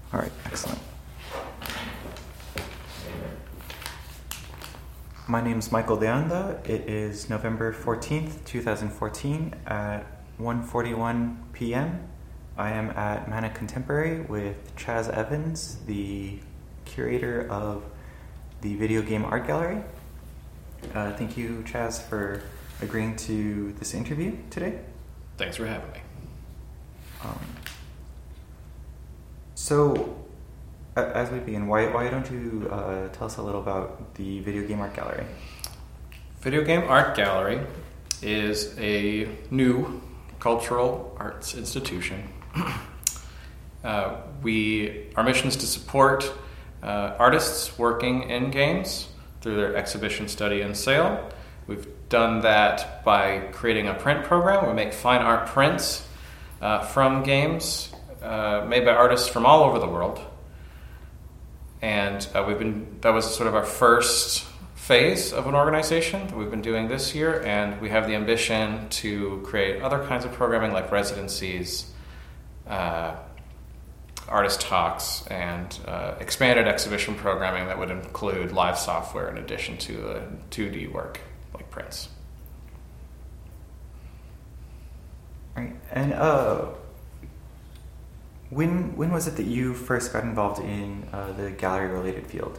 All right, excellent. My name is Michael Deanda. It is November 14th, 2014 at 1:41 p.m. I am at Mana Contemporary with Chaz Evans, the curator of the Video Game Art Gallery. Thank you, Chaz, for agreeing to this interview today. Thanks for having me. So, as we begin, why don't you tell us a little about the Video Game Art Gallery? Video Game Art Gallery is a new cultural arts institution. Our mission is to support artists working in games through their exhibition, study, and sale. We've done that by creating a print program. We make fine art prints from games made by artists from all over the world. And that was sort of our first phase of an organization that we've been doing this year, and we have the ambition to create other kinds of programming like residencies, artist talks, and expanded exhibition programming that would include live software in addition to the 2D work like prints. Right. And when was it that you first got involved in the gallery-related field?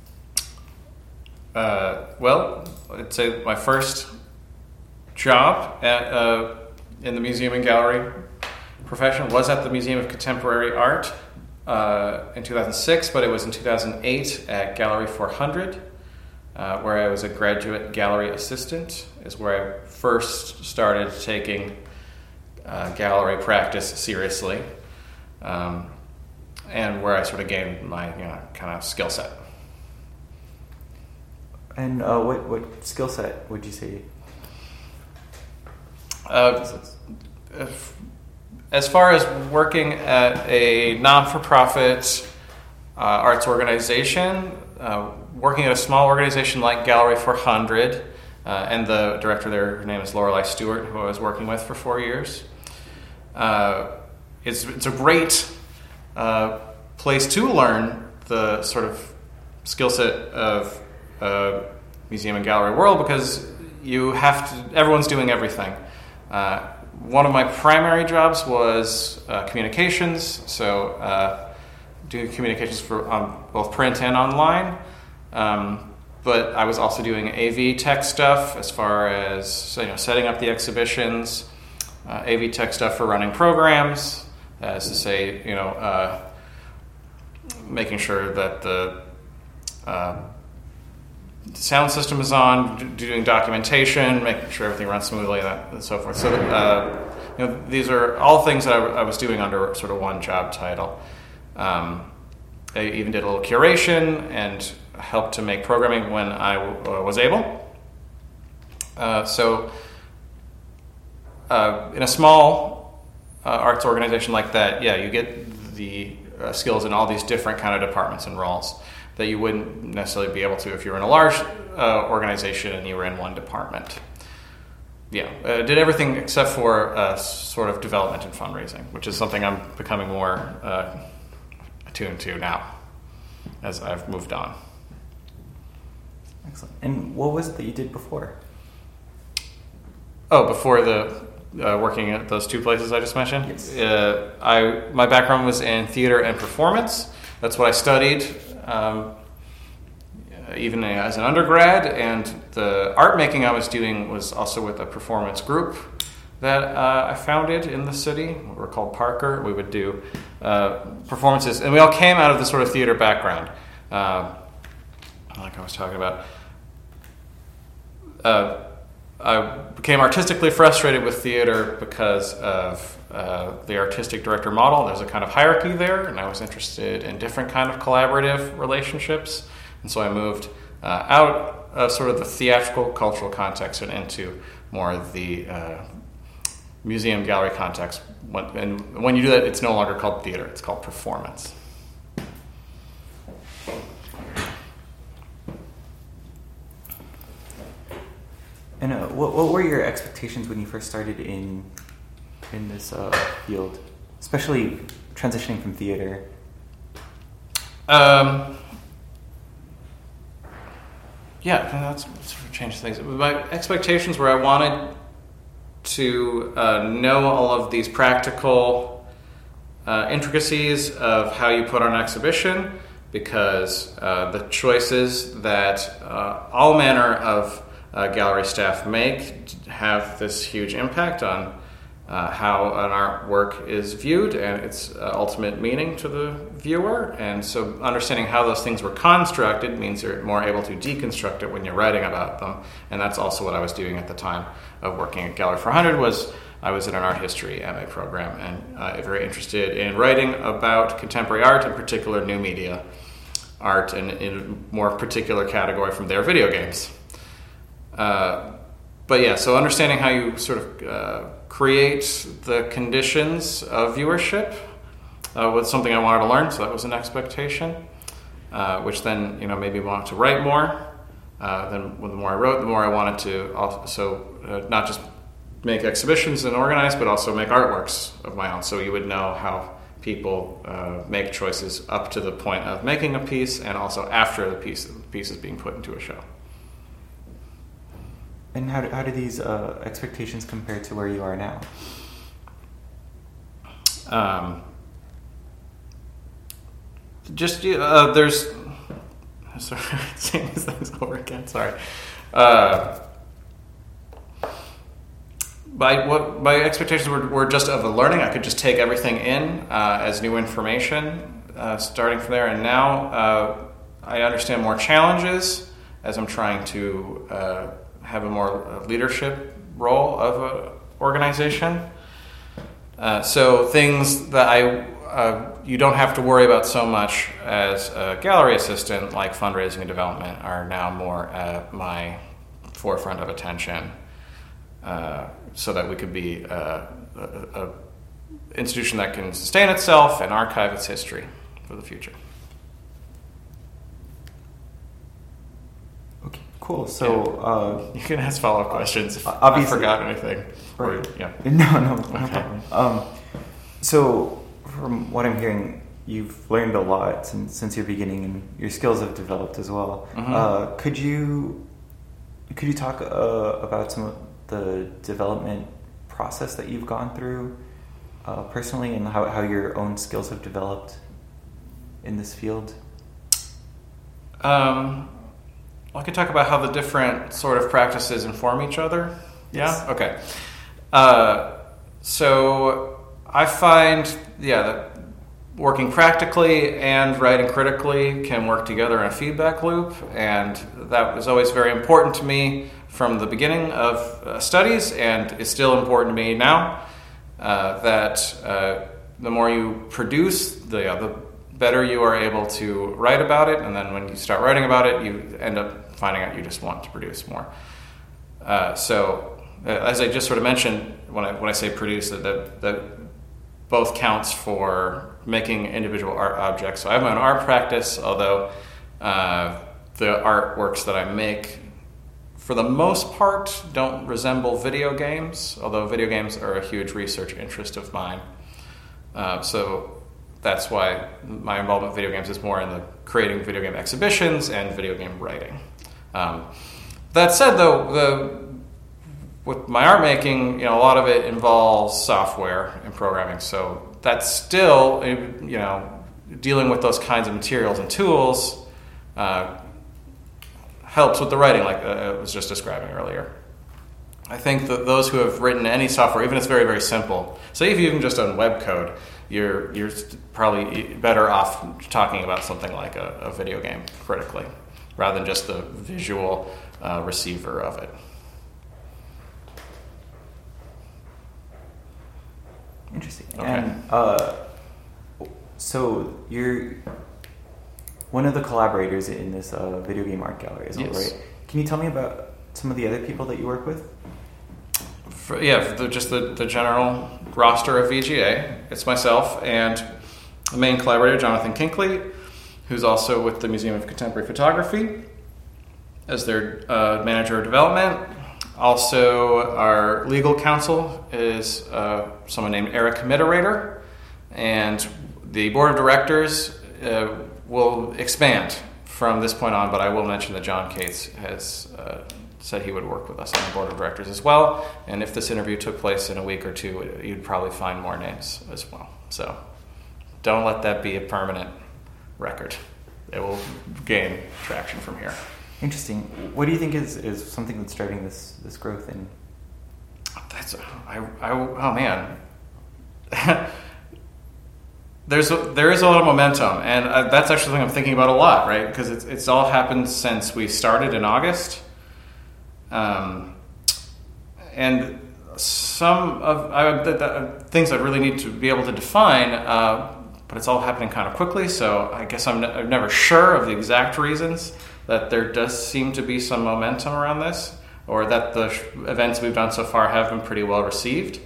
Well, I'd say my first job in the museum and gallery profession was at the Museum of Contemporary Art in 2006, but it was in 2008 at Gallery 400, where I was a graduate gallery assistant, is where I first started taking gallery practice seriously, and where I sort of gained my kind of skill set. And what skill set would you say? As far as working at a non-for-profit arts organization, working at a small organization like Gallery 400, and the director there, her name is Lorelei Stewart, who I was working with for 4 years. It's a great place to learn the sort of skill set of museum and gallery world, because everyone's doing everything. One of my primary jobs was communications, so doing communications for both print and online. But I was also doing AV tech stuff as far as setting up the exhibitions, AV tech stuff for running programs, as to say, making sure that the sound system is on, doing documentation, making sure everything runs smoothly, and so forth. So, these are all things that I was doing under sort of one job title. I even did a little curation and helped to make programming when I was able. So, in a small arts organization like that, you get the skills in all these different kind of departments and roles that you wouldn't necessarily be able to if you were in a large organization and you were in one department. Did everything except for sort of development and fundraising, which is something I'm becoming more attuned to now as I've moved on. Excellent. And what was it that you did before? Before the working at those two places I just mentioned? Yes. My background was in theater and performance. That's what I studied. Even as an undergrad, and the art making I was doing was also with a performance group that I founded in the city. We were called Parker. We would do performances, and we all came out of the sort of theater background, like I was talking about. I became artistically frustrated with theater because of the artistic director model. There's a kind of hierarchy there, and I was interested in different kind of collaborative relationships. And so I moved out of sort of the theatrical cultural context and into more of the museum gallery context. And when you do that, it's no longer called theater, it's called performance. And what were your expectations when you first started in this field, especially transitioning from theater Yeah, that's sort of changed things. My expectations were I wanted to know all of these practical intricacies of how you put on an exhibition, because the choices that all manner of gallery staff make have this huge impact on how an artwork is viewed and its ultimate meaning to the viewer. And so understanding how those things were constructed means you're more able to deconstruct it when you're writing about them. And that's also what I was doing at the time of working at Gallery 400. I was in an art history MA program and very interested in writing about contemporary art, in particular new media art, and in a more particular category from there, video games. But yeah, so understanding how you sort of create the conditions of viewership was something I wanted to learn, so that was an expectation, which then made me want to write more. Then the more I wrote, the more I wanted to also not just make exhibitions and organize, but also make artworks of my own, so you would know how people make choices up to the point of making a piece and also after the piece is being put into a show. And how do these expectations compare to where you are now? There's sorry, saying these things over again. Sorry. My expectations were just of the learning. I could just take everything in as new information, starting from there. And now I understand more challenges as I'm trying to have a more leadership role of an organization. So things that you don't have to worry about so much as a gallery assistant, like fundraising and development, are now more at my forefront of attention, so that we could be a institution that can sustain itself and archive its history for the future. Okay, cool. So you can ask follow-up questions if I forgot anything. Right. Yeah. No Okay. problem. So from what I'm hearing, you've learned a lot since your beginning, and your skills have developed as well. Mm-hmm. Could you talk about some of the development process that you've gone through personally, and how your own skills have developed in this field? I could talk about how the different sort of practices inform each other. Yes. Yeah? Okay. So I find, that working practically and writing critically can work together in a feedback loop, and that was always very important to me from the beginning of studies, and it's still important to me now, that the more you produce, the better you are able to write about it, and then when you start writing about it, you end up finding out you just want to produce more. So as I just sort of mentioned, when I say produce, that both counts for making individual art objects. So I have my own art practice, although the artworks that I make, for the most part, don't resemble video games, although video games are a huge research interest of mine. So that's why my involvement with video games is more in the creating video game exhibitions and video game writing. That said, though, with my art making, a lot of it involves software and programming. So that's still, dealing with those kinds of materials and tools helps with the writing, like I was just describing earlier. I think that those who have written any software, even if it's very, very simple, say if you've even just done web code, you're probably better off talking about something like a video game critically, rather than just the visual receiver of it. Interesting. Okay. And so you're one of the collaborators in this video game art gallery, is that Yes. right? Can you tell me about some of the other people that you work with? Just the general roster of VGA. It's myself and the main collaborator, Jonathan Kinkley, who's also with the Museum of Contemporary Photography as their manager of development. Also, our legal counsel is someone named Eric Mitterator, and the board of directors will expand from this point on, but I will mention that John Cates has said he would work with us on the board of directors as well. And if this interview took place in a week or two, you'd probably find more names as well. So don't let that be a permanent record. It will gain traction from here. Interesting. What do you think is something that's driving this growth in? Oh man. There is a lot of momentum, and that's actually something I'm thinking about a lot, right? Because it's all happened since we started in August, and some of the things I really need to be able to define, but it's all happening kind of quickly. So I guess I'm never sure of the exact reasons that there does seem to be some momentum around this, or that the events we've done so far have been pretty well received.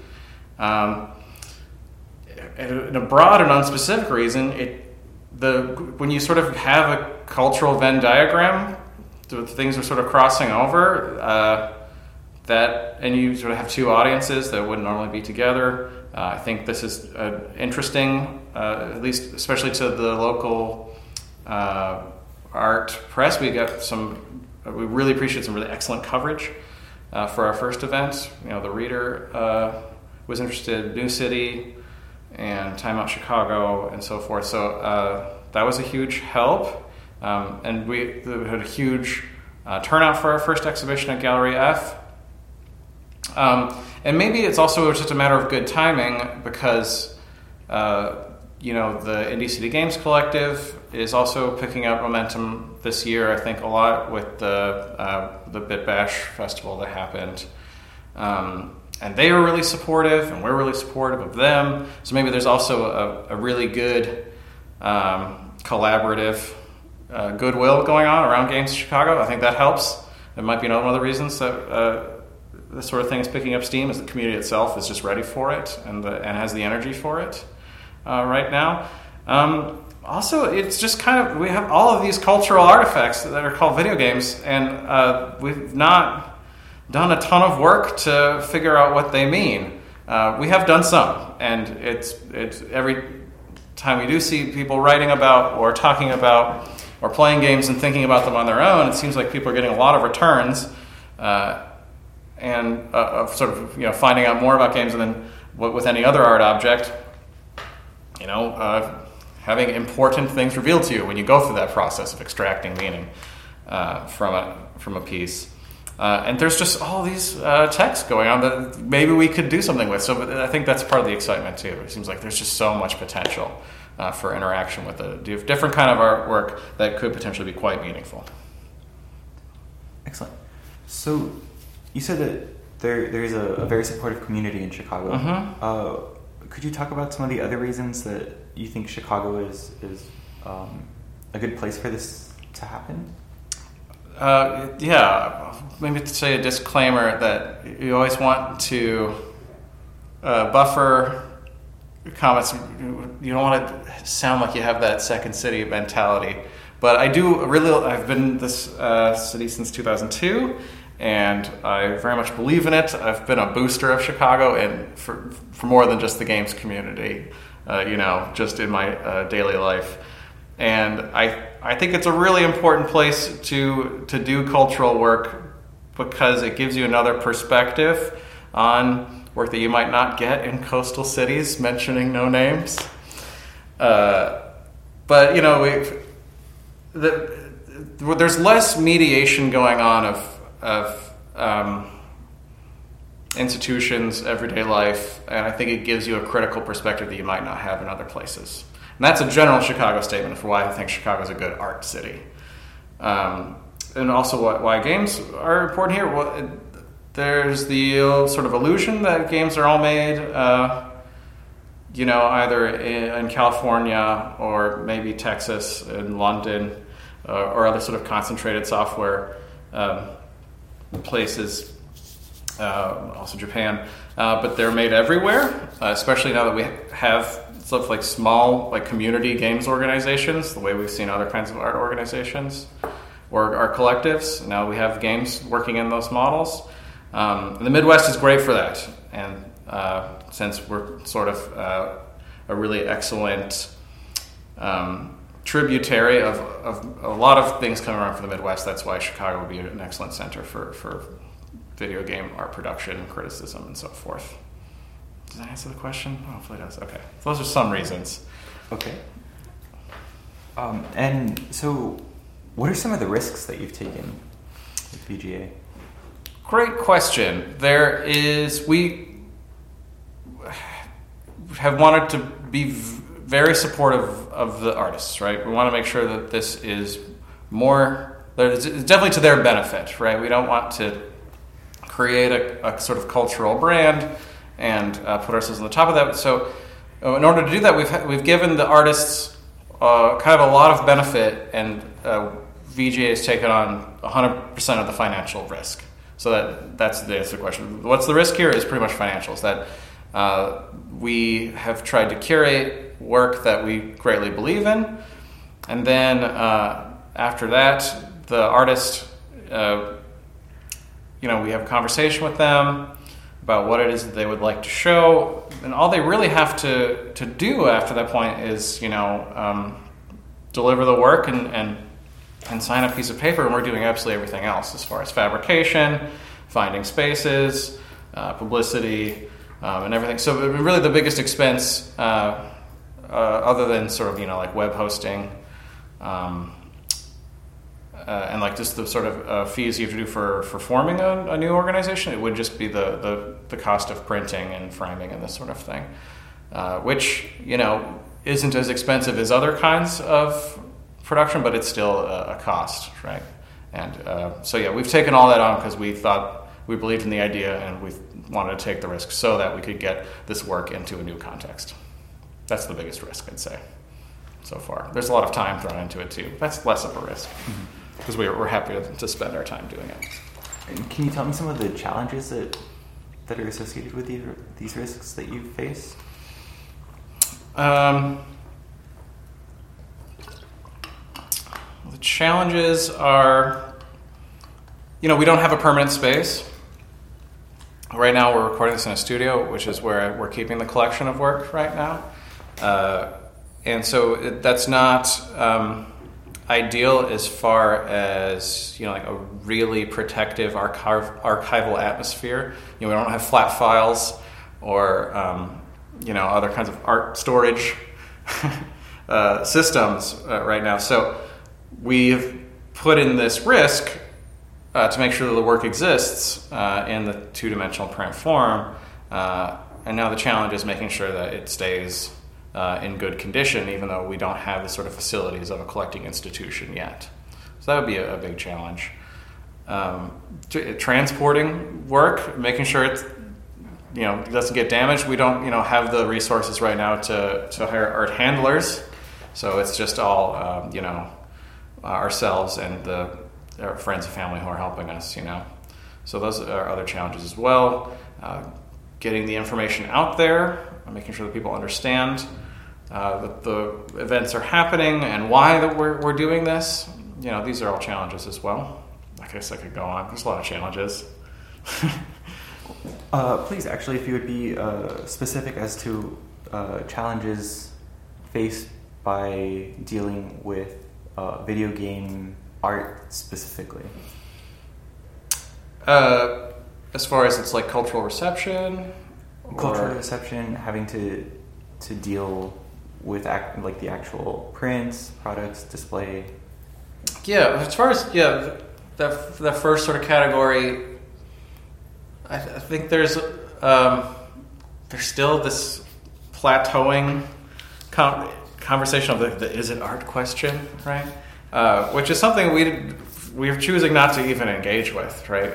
In a broad and unspecific reason, when you sort of have a cultural Venn diagram, the things are sort of crossing over, and you sort of have two audiences that wouldn't normally be together. I think this is interesting, at least especially to the local art press. We really appreciate some really excellent coverage for our first event. The Reader was interested, New City, and Time Out Chicago, and so forth. So that was a huge help. And we had a huge turnout for our first exhibition at Gallery F. And maybe it's also just a matter of good timing, because the Indie City Games Collective is also picking up momentum this year, I think, a lot with the Bit Bash festival that happened. And they were really supportive, and we're really supportive of them. So maybe there's also a really good collaborative goodwill going on around Games Chicago. I think that helps. It might be one of the reasons that this sort of thing is picking up steam, is the community itself is just ready for it and has the energy for it right now. Also, it's just kind of, we have all of these cultural artifacts that are called video games, and we've not done a ton of work to figure out what they mean. We have done some, and it's every time we do see people writing about or talking about or playing games and thinking about them on their own, it seems like people are getting a lot of returns and of sort of finding out more about games than with any other art object. Having important things revealed to you when you go through that process of extracting meaning from a piece. And there's just all these texts going on that maybe we could do something with. So I think that's part of the excitement too. It seems like there's just so much potential for interaction with a different kind of artwork that could potentially be quite meaningful. Excellent. So you said that there is a very supportive community in Chicago. Mm-hmm. Could you talk about some of the other reasons that you think Chicago is a good place for this to happen? Maybe to say a disclaimer that you always want to buffer comments. You don't want to sound like you have that second city mentality. But I've been in this city since 2002, and I very much believe in it. I've been a booster of Chicago, and for more than just the games community, just in my daily life. And I think it's a really important place to do cultural work, because it gives you another perspective on work that you might not get in coastal cities, mentioning no names. But there's less mediation going on of institutions, everyday life, and I think it gives you a critical perspective that you might not have in other places. And that's a general Chicago statement for why I think Chicago is a good art city. And also why games are important here. Well, there's the sort of illusion that games are all made, either in California or maybe Texas and London, or other sort of concentrated software places, also Japan. But they're made everywhere, especially now that we have stuff like small, community games organizations, the way we've seen other kinds of art organizations or our collectives. Now we have games working in those models. And the Midwest is great for that. And since we're sort of a really excellent tributary of a lot of things coming around from the Midwest. That's why Chicago would be an excellent center for video game art production, criticism, and so forth. Does that answer the question? Hopefully it does. Okay. So those are some reasons. Okay. And so, what are some of the risks that you've taken with VGA? Great question. We have wanted to be very supportive of the artists, right? We want to make sure that this is it's definitely to their benefit, right? We don't want to create a sort of cultural brand and put ourselves on the top of that. So in order to do that, we've given the artists kind of a lot of benefit, and VGA has taken on 100% of the financial risk. So that's the answer to the question. What's the risk here is pretty much financials. That we have tried to curate work that we greatly believe in, and then after that, the artist, we have a conversation with them about what it is that they would like to show, and all they really have to do after that point is, deliver the work and sign a piece of paper, and we're doing absolutely everything else as far as fabrication, finding spaces, publicity, and everything. So really the biggest expense, other than sort of, like web hosting, and like just the sort of fees you have to do for forming a new organization, it would just be the cost of printing and framing and this sort of thing, which, isn't as expensive as other kinds of production, but it's still a cost, right? And we've taken all that on because we believed in the idea, and we wanted to take the risk so that we could get this work into a new context. That's the biggest risk, I'd say, so far. There's a lot of time thrown into it too. That's less of a risk because we're happy to spend our time doing it. And can you tell me some of the challenges that are associated with these risks that you've faced? The challenges are, we don't have a permanent space. Right now we're recording this in a studio, which is where we're keeping the collection of work right now. And so that's not ideal as far as, like a really protective archival atmosphere. We don't have flat files or, other kinds of art storage systems right now. So we've put in this risk to make sure that the work exists in the two-dimensional print form. And now the challenge is making sure that it stays in good condition, even though we don't have the sort of facilities of a collecting institution yet. So that would be a big challenge. Transporting work, making sure it doesn't get damaged. We don't have the resources right now to hire art handlers, so it's just all ourselves and our friends and family who are helping us. So those are other challenges as well. Getting the information out there, making sure that people understand that the events are happening and why that we're doing this. These are all challenges as well. I guess I could go on. There's a lot of challenges. Please, actually, if you would be specific as to challenges faced by dealing with video game art specifically. As far as it's like cultural reception? Cultural reception, having to deal with the actual prints, products, display. Yeah, as far as that first sort of category, I think there's still this plateauing conversation of the is it art question, right? Which is something we're choosing not to even engage with, right?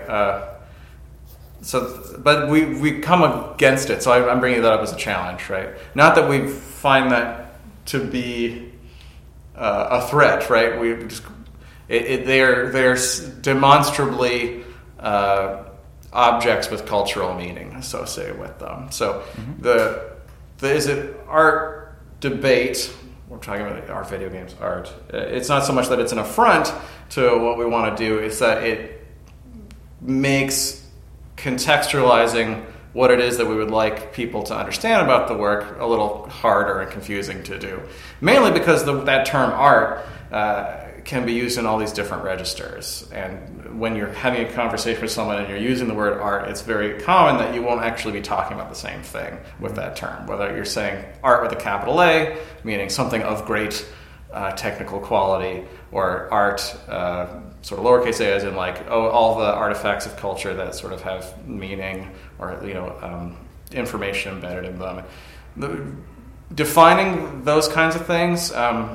But we come against it, so I'm bringing that up as a challenge, right? Not that we find that to be a threat, right? They're demonstrably objects with cultural meaning associated with them. So the is it art debate, we're talking about our video games art, it's not so much that it's an affront to what we want to do, it's that it makes contextualizing what it is that we would like people to understand about the work a little harder and confusing to do. Mainly because that term art can be used in all these different registers. And when you're having a conversation with someone and you're using the word art, it's very common that you won't actually be talking about the same thing with that term. Whether you're saying art with a capital A, meaning something of great technical quality, or art, sort of lowercase a, as in like, all the artifacts of culture that sort of have meaning or, information embedded in them. Defining those kinds of things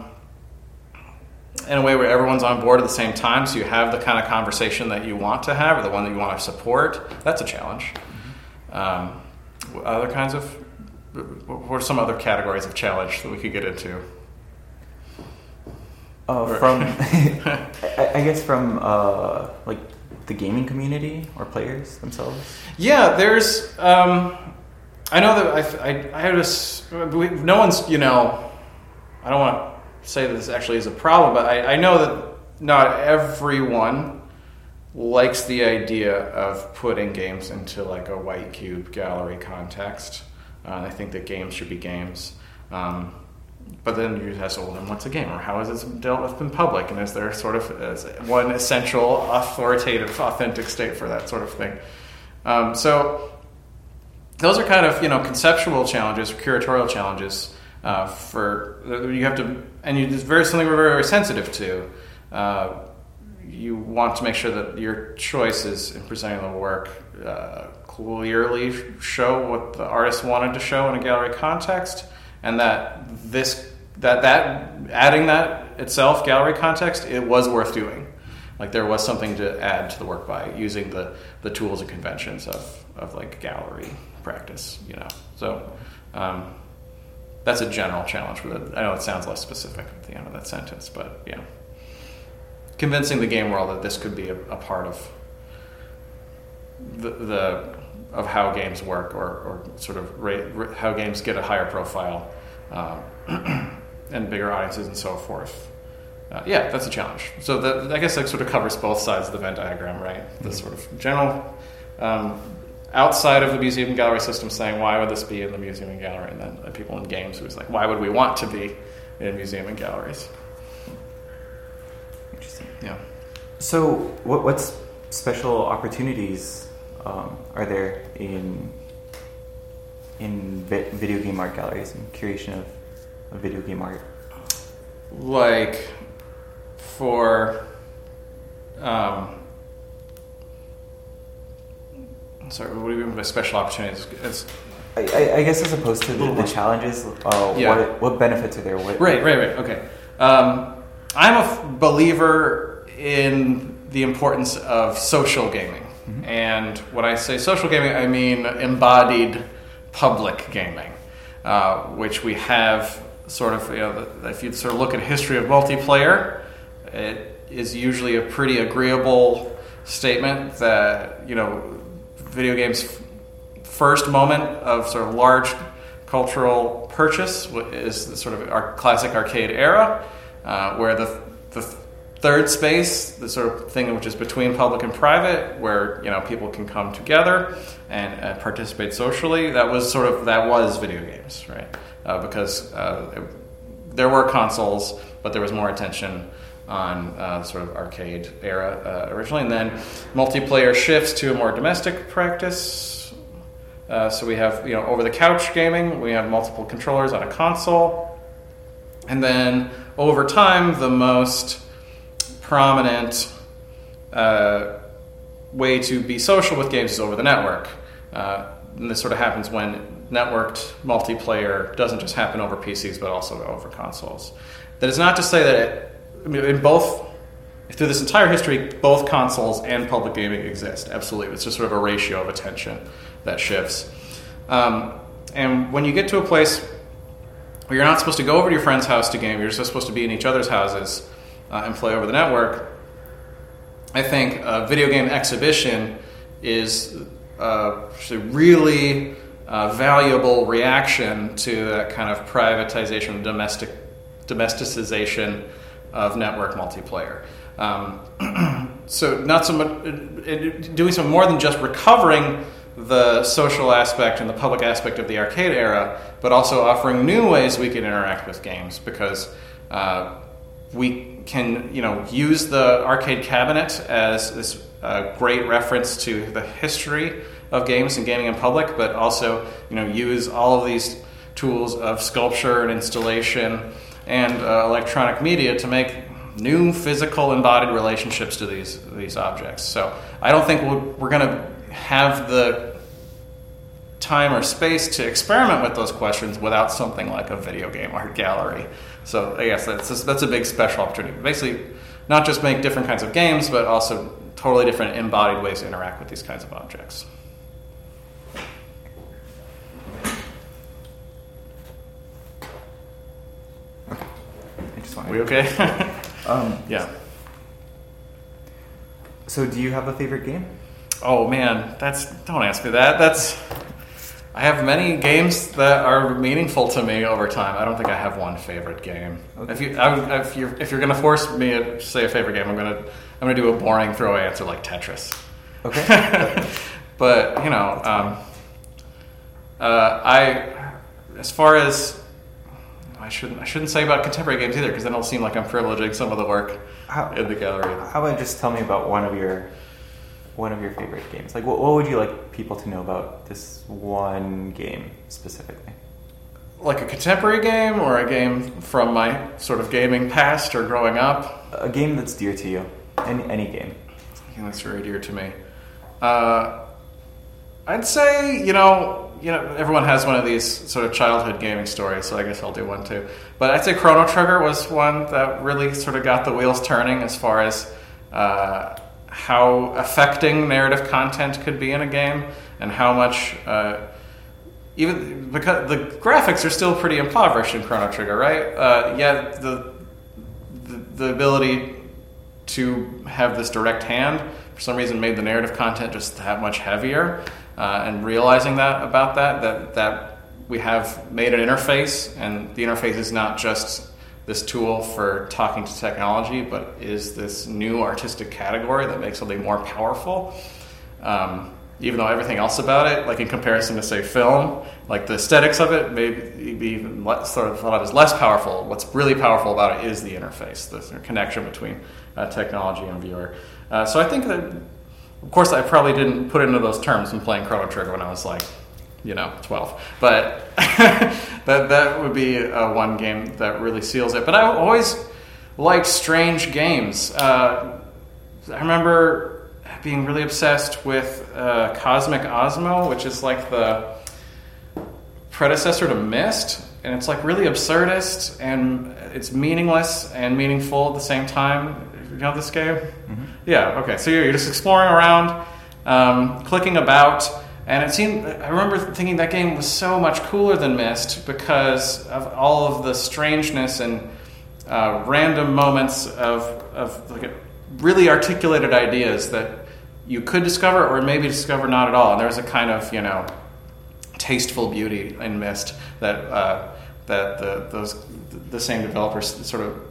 in a way where everyone's on board at the same time, so you have the kind of conversation that you want to have or the one that you want to support, that's a challenge. Other kinds of, what are some other categories of challenge that we could get into? I guess from like the gaming community or players themselves. Yeah, there's. I know that I had this. No one's. I don't want to say that this actually is a problem, but I know that not everyone likes the idea of putting games into like a white cube gallery context. I think that games should be games. But then you ask, well, then what's a game? Or how is it dealt with in public? And is there sort of one essential, authoritative, authentic state for that sort of thing? So those are kind of, conceptual challenges, curatorial challenges you have to, and it's something we're very, very sensitive to. You want to make sure that your choices in presenting the work clearly show what the artist wanted to show in a gallery context, and that adding that itself, gallery context, it was worth doing. Like there was something to add to the work by using the tools and conventions of like gallery practice, So that's a general challenge with it. I know it sounds less specific at the end of that sentence, but yeah. Convincing the game world that this could be a part of of how games work, or sort of how games get a higher profile and bigger audiences and so forth. That's a challenge. So I guess that sort of covers both sides of the Venn diagram, right? The sort of general outside of the museum and gallery system saying, why would this be in the museum and gallery? And then people in games who's like, why would we want to be in museum and galleries? Interesting. Yeah. So what's special opportunities are there in video game art galleries and curation of video game art? Like for sorry, what do you mean by special opportunities? I guess as opposed to the challenges, what benefits are there? Right. Okay. I'm a believer in the importance of social gaming. Mm-hmm. And when I say social gaming, I mean embodied public gaming, which we have sort of, if you sort of look at history of multiplayer, it is usually a pretty agreeable statement that, video games' first moment of sort of large cultural purchase is the sort of our classic arcade era, where the third space, the sort of thing which is between public and private, where people can come together and participate socially, that was video games, right? Because there were consoles, but there was more attention on sort of arcade era originally, and then multiplayer shifts to a more domestic practice. So we have over the couch gaming, we have multiple controllers on a console, and then over time the most prominent way to be social with games is over the network. And this sort of happens when networked multiplayer doesn't just happen over PCs but also over consoles. That is not to say that through this entire history, both consoles and public gaming exist. Absolutely. It's just sort of a ratio of attention that shifts. And when you get to a place where you're not supposed to go over to your friend's house to game, you're just supposed to be in each other's houses and play over the network, I think a video game exhibition is a really valuable reaction to that kind of privatization, domesticization of network multiplayer. So not so much doing some more than just recovering the social aspect and the public aspect of the arcade era, but also offering new ways we can interact with games, because we can, use the arcade cabinet as this great reference to the history of games and gaming in public, but also, use all of these tools of sculpture and installation and electronic media to make new physical embodied relationships to these objects. So I don't think we're going to have the time or space to experiment with those questions without something like a video game art gallery. So I guess that's a big special opportunity. Basically, not just make different kinds of games, but also totally different embodied ways to interact with these kinds of objects. We okay? Yeah. So do you have a favorite game? Oh man, don't ask me that. I have many games that are meaningful to me over time. I don't think I have one favorite game. Okay. If you're going to force me to say a favorite game, I'm going to do a boring throwaway answer like Tetris. Okay. But as far as I shouldn't say about contemporary games either, because then it'll seem like I'm privileging some of the work in the gallery. How about just tell me about one of your favorite games? Like, what would you like people to know about this one game specifically? Like a contemporary game, or a game from my sort of gaming past or growing up? A game that's dear to you. Any game. Something that's very dear to me. I'd say, everyone has one of these sort of childhood gaming stories, so I guess I'll do one too. But I'd say Chrono Trigger was one that really sort of got the wheels turning as far as how affecting narrative content could be in a game, and how much, even because the graphics are still pretty impoverished in Chrono Trigger, right? Yet the ability to have this direct hand for some reason made the narrative content just that much heavier. And realizing that we have made an interface, and the interface is not just this tool for talking to technology, but is this new artistic category that makes something more powerful. Even though everything else about it, like in comparison to, say, film, like the aesthetics of it may be even sort of thought of as less powerful. What's really powerful about it is the interface, the connection between technology and viewer. So I think that, of course, I probably didn't put it into those terms when playing Chrono Trigger when I was 12. But that would be one game that really seals it. But I always liked strange games. I remember being really obsessed with Cosmic Osmo, which is like the predecessor to Myst. And it's like really absurdist, and it's meaningless and meaningful at the same time. You know this game? Mm-hmm. Yeah, okay. So you're just exploring around, clicking about, and I remember thinking that game was so much cooler than Myst because of all of the strangeness and random moments of like really articulated ideas that you could discover or maybe discover not at all. And there was a kind of, tasteful beauty in Myst that the same developers sort of,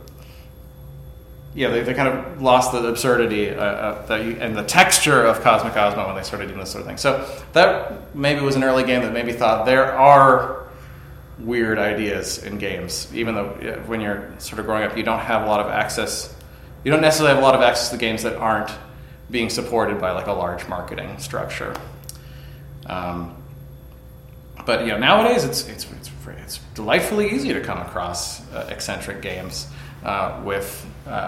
they kind of lost the absurdity and the texture of Cosmic Osmo when they started doing this sort of thing. So that maybe was an early game that maybe thought there are weird ideas in games, even though when you're sort of growing up, you don't have a lot of access. You don't necessarily have a lot of access to games that aren't being supported by like a large marketing structure. But nowadays it's delightfully easy to come across eccentric games with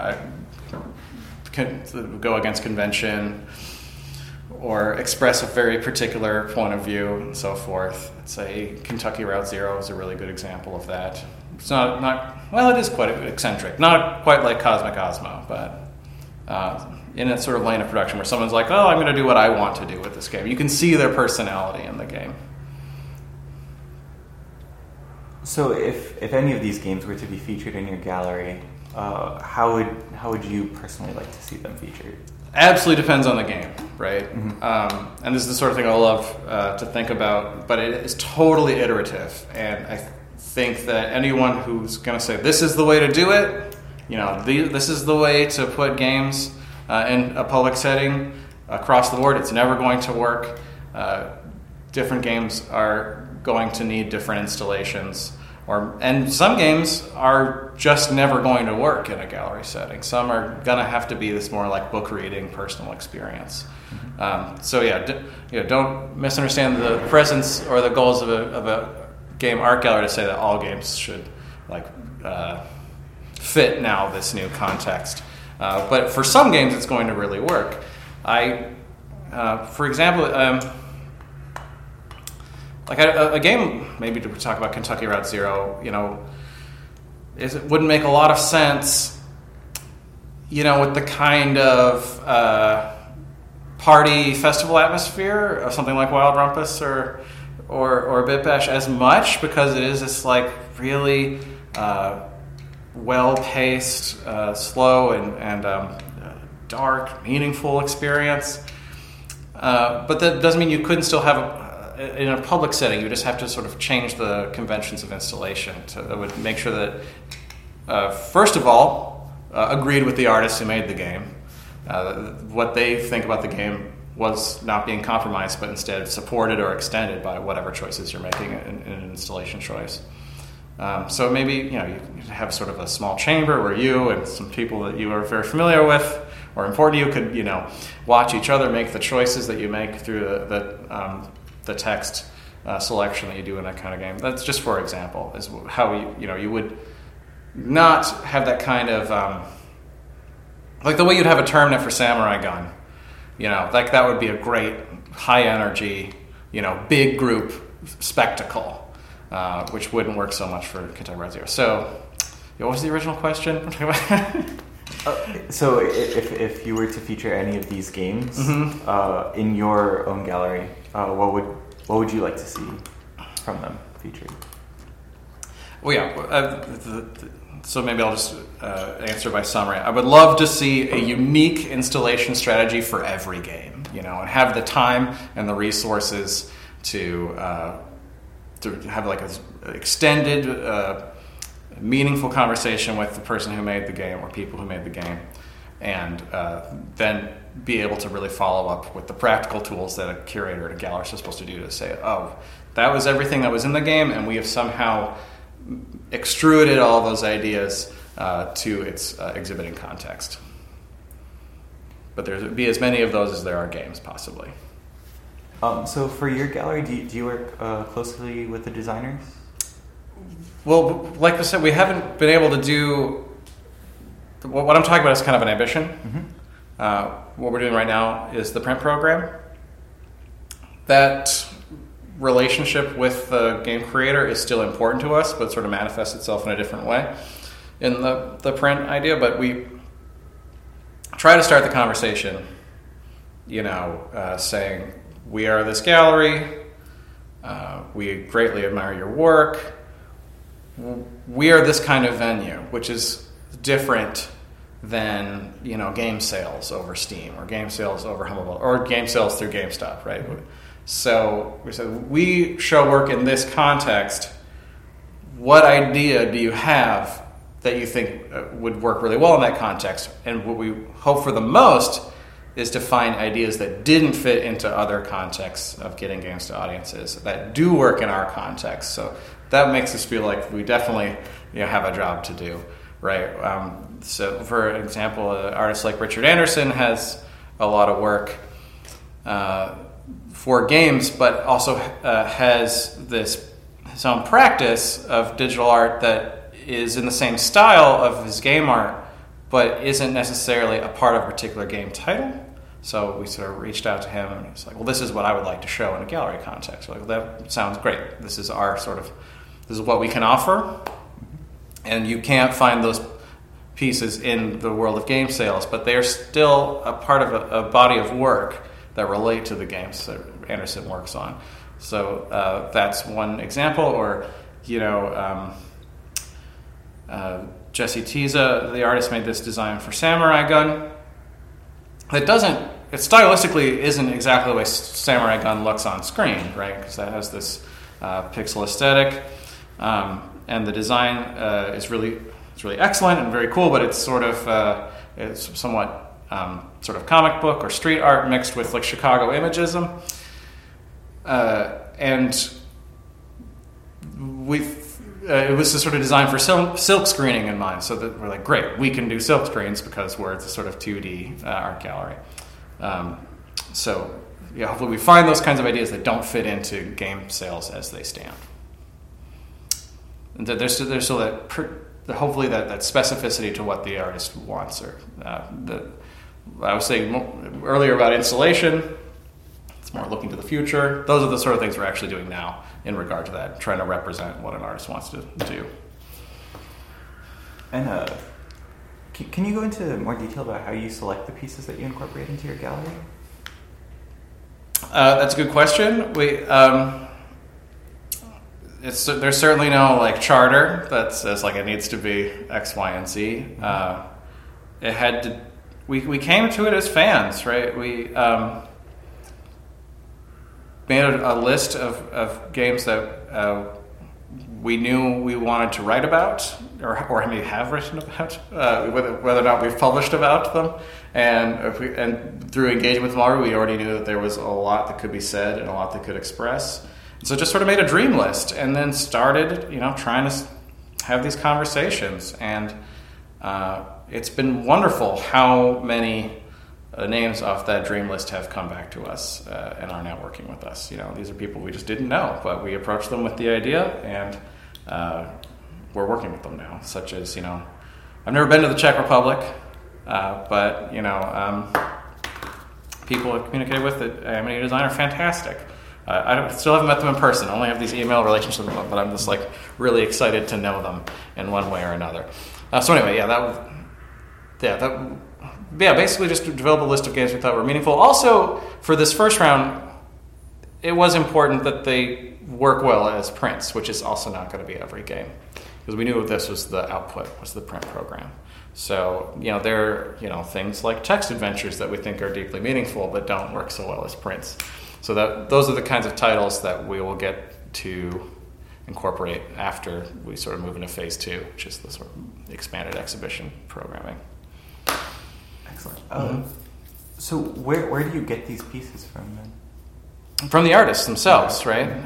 go against convention or express a very particular point of view and so forth. I'd say Kentucky Route Zero is a really good example of that. It's it is quite eccentric, not quite like Cosmic Osmo, but in a sort of lane of production where someone's like, oh, I'm going to do what I want to do with this game. You can see their personality in the game. So if any of these games were to be featured in your gallery, how would you personally like to see them featured? Absolutely depends on the game, right? Mm-hmm. And this is the sort of thing I love to think about, but it is totally iterative. And I think that anyone who's going to say, this is the way to do it, this is the way to put games in a public setting across the board, it's never going to work. different games are going to need different installations, and some games are just never going to work in a gallery setting. Some are going to have to be this more like book reading, personal experience. Don't misunderstand the presence or the goals of a game art gallery to say that all games should fit now this new context. But for some games, it's going to really work. For example, a game, maybe to talk about Kentucky Route Zero, it wouldn't make a lot of sense, with the kind of party festival atmosphere of something like Wild Rumpus or Bit Bash as much, because it is this really well-paced, slow and dark, meaningful experience. But that doesn't mean you couldn't still have in a public setting. You just have to sort of change the conventions of installation that would make sure that, first of all, agreed with the artists who made the game. What they think about the game was not being compromised, but instead supported or extended by whatever choices you're making in an installation choice. So maybe you have sort of a small chamber where you and some people that you are very familiar with or important to you could watch each other make the choices that you make through the text selection that you do in that kind of game. That's just for example, is how you would not have that kind of like the way you'd have a tournament for Samurai Gun. That would be a great high energy, big group spectacle. Which wouldn't work so much for Kentucky Route Zero. So, what was the original question? So, if you were to feature any of these games in your own gallery, what would you like to see from them featured? Well, yeah. So maybe I'll just answer by summary. I would love to see a unique installation strategy for every game, and have the time and the resources to have an extended, meaningful conversation with the person who made the game or people who made the game, and then be able to really follow up with the practical tools that a curator and a gallerist is supposed to do to say, oh, that was everything that was in the game, and we have somehow extruded all those ideas to its exhibiting context. But there would be as many of those as there are games, possibly. So for your gallery, do you work closely with the designers? Well, like I said, we haven't been able to do... What I'm talking about is kind of an ambition. Mm-hmm. What we're doing right now is the print program. That relationship with the game creator is still important to us, but sort of manifests itself in a different way in the print idea. But we try to start the conversation, saying, we are this gallery, we greatly admire your work, we are this kind of venue, which is different than, game sales over Steam or game sales over Humble or game sales through GameStop, right? So we said, we show work in this context. What idea do you have that you think would work really well in that context? And what we hope for the most is to find ideas that didn't fit into other contexts of getting games to audiences that do work in our context. So that makes us feel like we definitely have a job to do, right? So for example, an artist like Richard Anderson has a lot of work for games, but also has his own practice of digital art that is in the same style of his game art, but isn't necessarily a part of a particular game title. So we sort of reached out to him, and he's like, well, this is what I would like to show in a gallery context. We're like, well, that sounds great. This is what we can offer. And you can't find those pieces in the world of game sales, but they're still a part of a body of work that relate to the games that Anderson works on. So that's one example. Or, Jesse Tiza, the artist, made this design for Samurai Gun. It stylistically isn't exactly the way Samurai Gun looks on screen, right? Because that has this pixel aesthetic, and the design is really excellent and very cool. But it's sort of it's somewhat sort of comic book or street art mixed with like Chicago imagism. and it was sort of designed for silk screening in mind. So that we're like, great, we can do silk screens because we're a sort of 2D art gallery. So yeah, hopefully we find those kinds of ideas that don't fit into game sales as they stand. And there's still that hopefully that specificity to what the artist wants. Or I was saying earlier about installation. It's more looking to the future. Those are the sort of things we're actually doing now in regard to that, trying to represent what an artist wants to do. And can you go into more detail about how you select the pieces that you incorporate into your gallery? That's a good question. There's certainly no like charter that says like it needs to be X, Y, and Z. It had to. We came to it as fans, right? We made a list of games that we knew we wanted to write about, or maybe have written about, whether or not we've published about them. And through engagement with Marvel, we already knew that there was a lot that could be said and a lot that could express. So just sort of made a dream list and then started, trying to have these conversations. And it's been wonderful how many names off that dream list have come back to us and are now working with us. These are people we just didn't know, but we approached them with the idea, and we're working with them now. Such as, I've never been to the Czech Republic, but people I've communicated with at Amity Design are fantastic. I still haven't met them in person. I only have these email relationships with them, but I'm just like really excited to know them in one way or another. So anyway, basically just to develop a list of games we thought were meaningful. Also, for this first round, it was important that they work well as prints, which is also not going to be every game, because we knew this was the output, was the print program. So, there are, things like text adventures that we think are deeply meaningful but don't work so well as prints. So those are the kinds of titles that we will get to incorporate after we sort of move into phase 2, which is the sort of expanded exhibition programming. Excellent. So where do you get these pieces from then? From the artists themselves, right?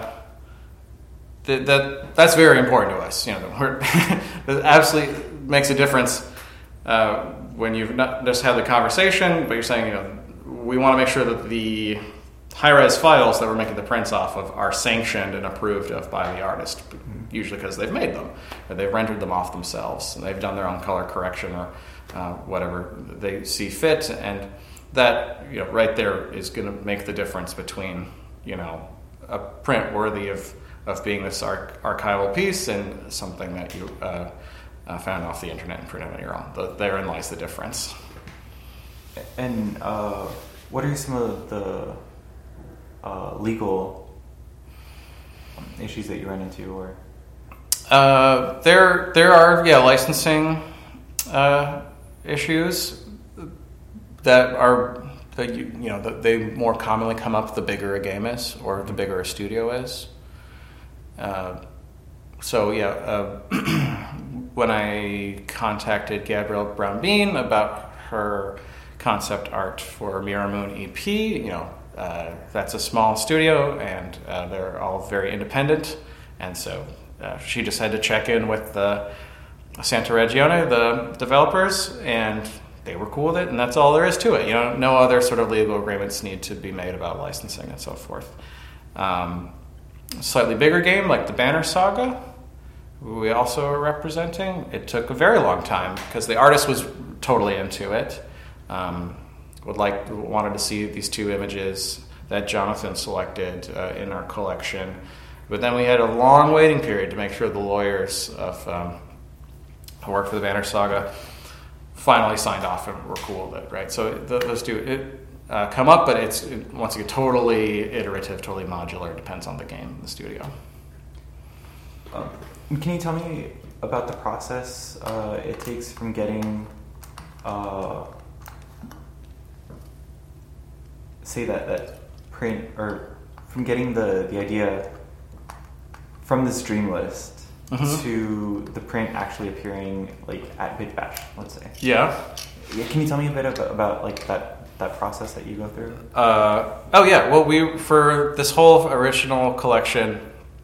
That's very important to us. It absolutely makes a difference when you've not just had the conversation, but you're saying, we want to make sure that the high-res files that we're making the prints off of are sanctioned and approved of by the artist, usually because they've made them, or they've rendered them off themselves, and they've done their own color correction or whatever they see fit, and that right there is going to make the difference between a print worthy of being this archival piece and something that you found off the internet and printed on your own. Therein lies the difference. And what are some of the legal issues that you run into, or there are licensing issues that they more commonly come up the bigger a game is, or the bigger a studio is. When I contacted Gabrielle Brown-Bean about her concept art for Mirror Moon EP, that's a small studio, and they're all very independent, and so she just had to check in with the Santa Regione, the developers, and they were cool with it, and that's all there is to it. No other sort of legal agreements need to be made about licensing and so forth. Slightly bigger game like the Banner Saga, who we also are representing, it took a very long time because the artist was totally into it. Wanted to see these 2 images that Jonathan selected in our collection, but then we had a long waiting period to make sure the lawyers who worked for the Banner Saga finally signed off and were cool with it, right? So those do come up, but it's once again totally iterative, totally modular. It depends on the game, the studio. Can you tell me about the process it takes from getting, say that print, or from getting the idea from this dream list to the print actually appearing like at Big Bash, let's say? Yeah. Can you tell me a bit about like that that process that you go through? Oh yeah. Well, for this whole original collection,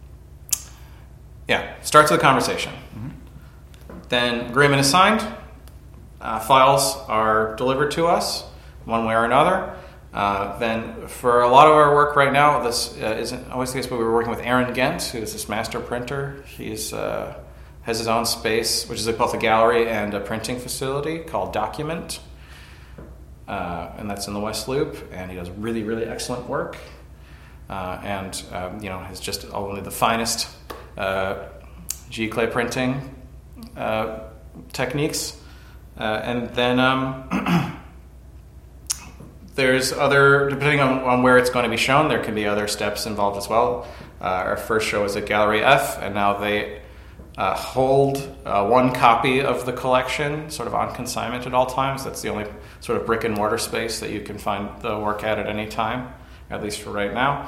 starts with a conversation. Mm-hmm. Then agreement is signed. Files are delivered to us one way or another. Then for a lot of our work right now, this isn't always the case, but we were working with Aaron Gent, who is this master printer. He's has his own space, which is both a gallery and a printing facility called Document. And that's in the West Loop, and he does really, really excellent work. And has just only the finest G-clay printing techniques. And then there's other, depending on where it's going to be shown, there can be other steps involved as well. Our first show was at Gallery F, and now they hold one copy of the collection sort of on consignment at all times. That's the only sort of brick and mortar space that you can find the work at any time, at least for right now.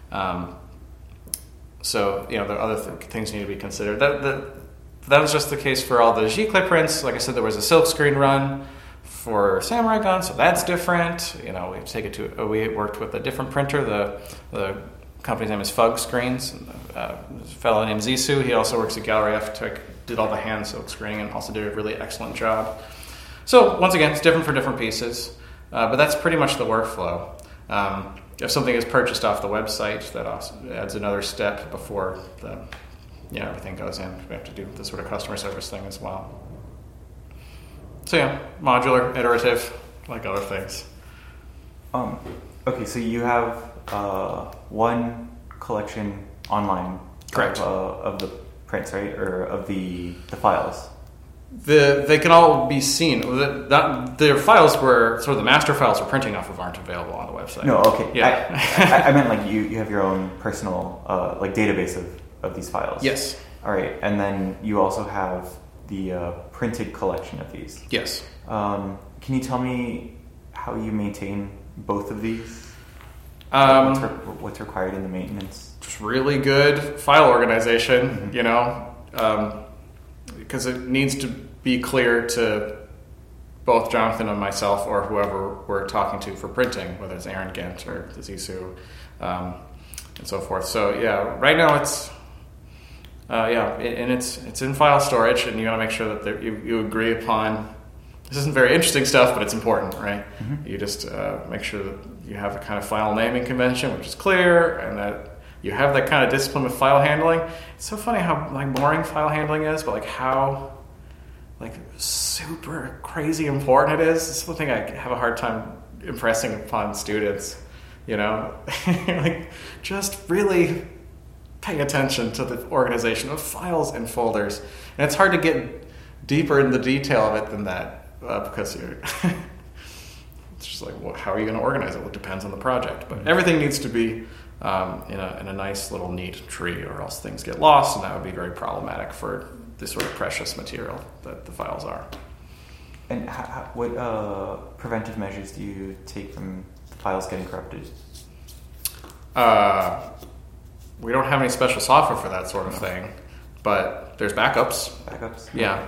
So there are other things need to be considered. That was just the case for all the Giclée prints. Like I said, there was a silkscreen run for Samurai Gun, so that's different. We take it to. We worked with a different printer. The company's name is Fug Screens. A fellow named Zissou. He also works at Gallery F. Did all the hand silk screening and also did a really excellent job. So once again, it's different for different pieces, but that's pretty much the workflow. If something is purchased off the website, that also adds another step before everything goes in. We have to do the sort of customer service thing as well. So modular, iterative, like other things. Okay, so you have one collection online, correct, of the prints, right, or of the files. They can all be seen. Their files were sort of the master files we're printing off of aren't available on the website. No, okay. Yeah. I meant like you have your own personal database of these files. Yes. All right, and then you also have the printed collection of these. Yes. Can you tell me how you maintain both of these? What's required in the maintenance? Just really good file organization, because it needs to be clear to both Jonathan and myself or whoever we're talking to for printing, whether it's Aaron Gent or Zissou, and so forth. So right now it's it's in file storage, and you got to make sure that you agree upon. This isn't very interesting stuff, but it's important, right? Mm-hmm. You just make sure that you have a kind of file naming convention, which is clear, and that you have that kind of discipline with file handling. It's so funny how boring file handling is, but how super crazy important it is. It's one thing I have a hard time impressing upon students. Just really pay attention to the organization of files and folders. And it's hard to get deeper in the detail of it than that. Because it's just how are you going to organize it? Well, it depends on the project, but everything needs to be in a nice little neat tree, or else things get lost, and that would be very problematic for this sort of precious material that the files are. And what preventive measures do you take from the files getting corrupted? We don't have any special software for that sort of thing, but there's backups. Backups? Yeah.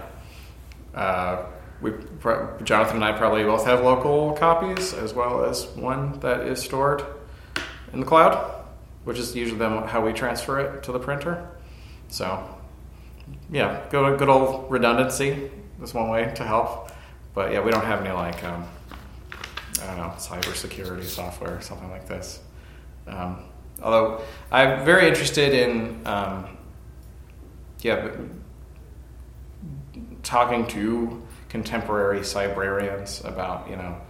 Jonathan and I probably both have local copies, as well as one that is stored in the cloud, which is usually how we transfer it to the printer. So, good old redundancy is one way to help. But we don't have any cybersecurity software or something like this. Although I'm very interested in talking to contemporary librarians about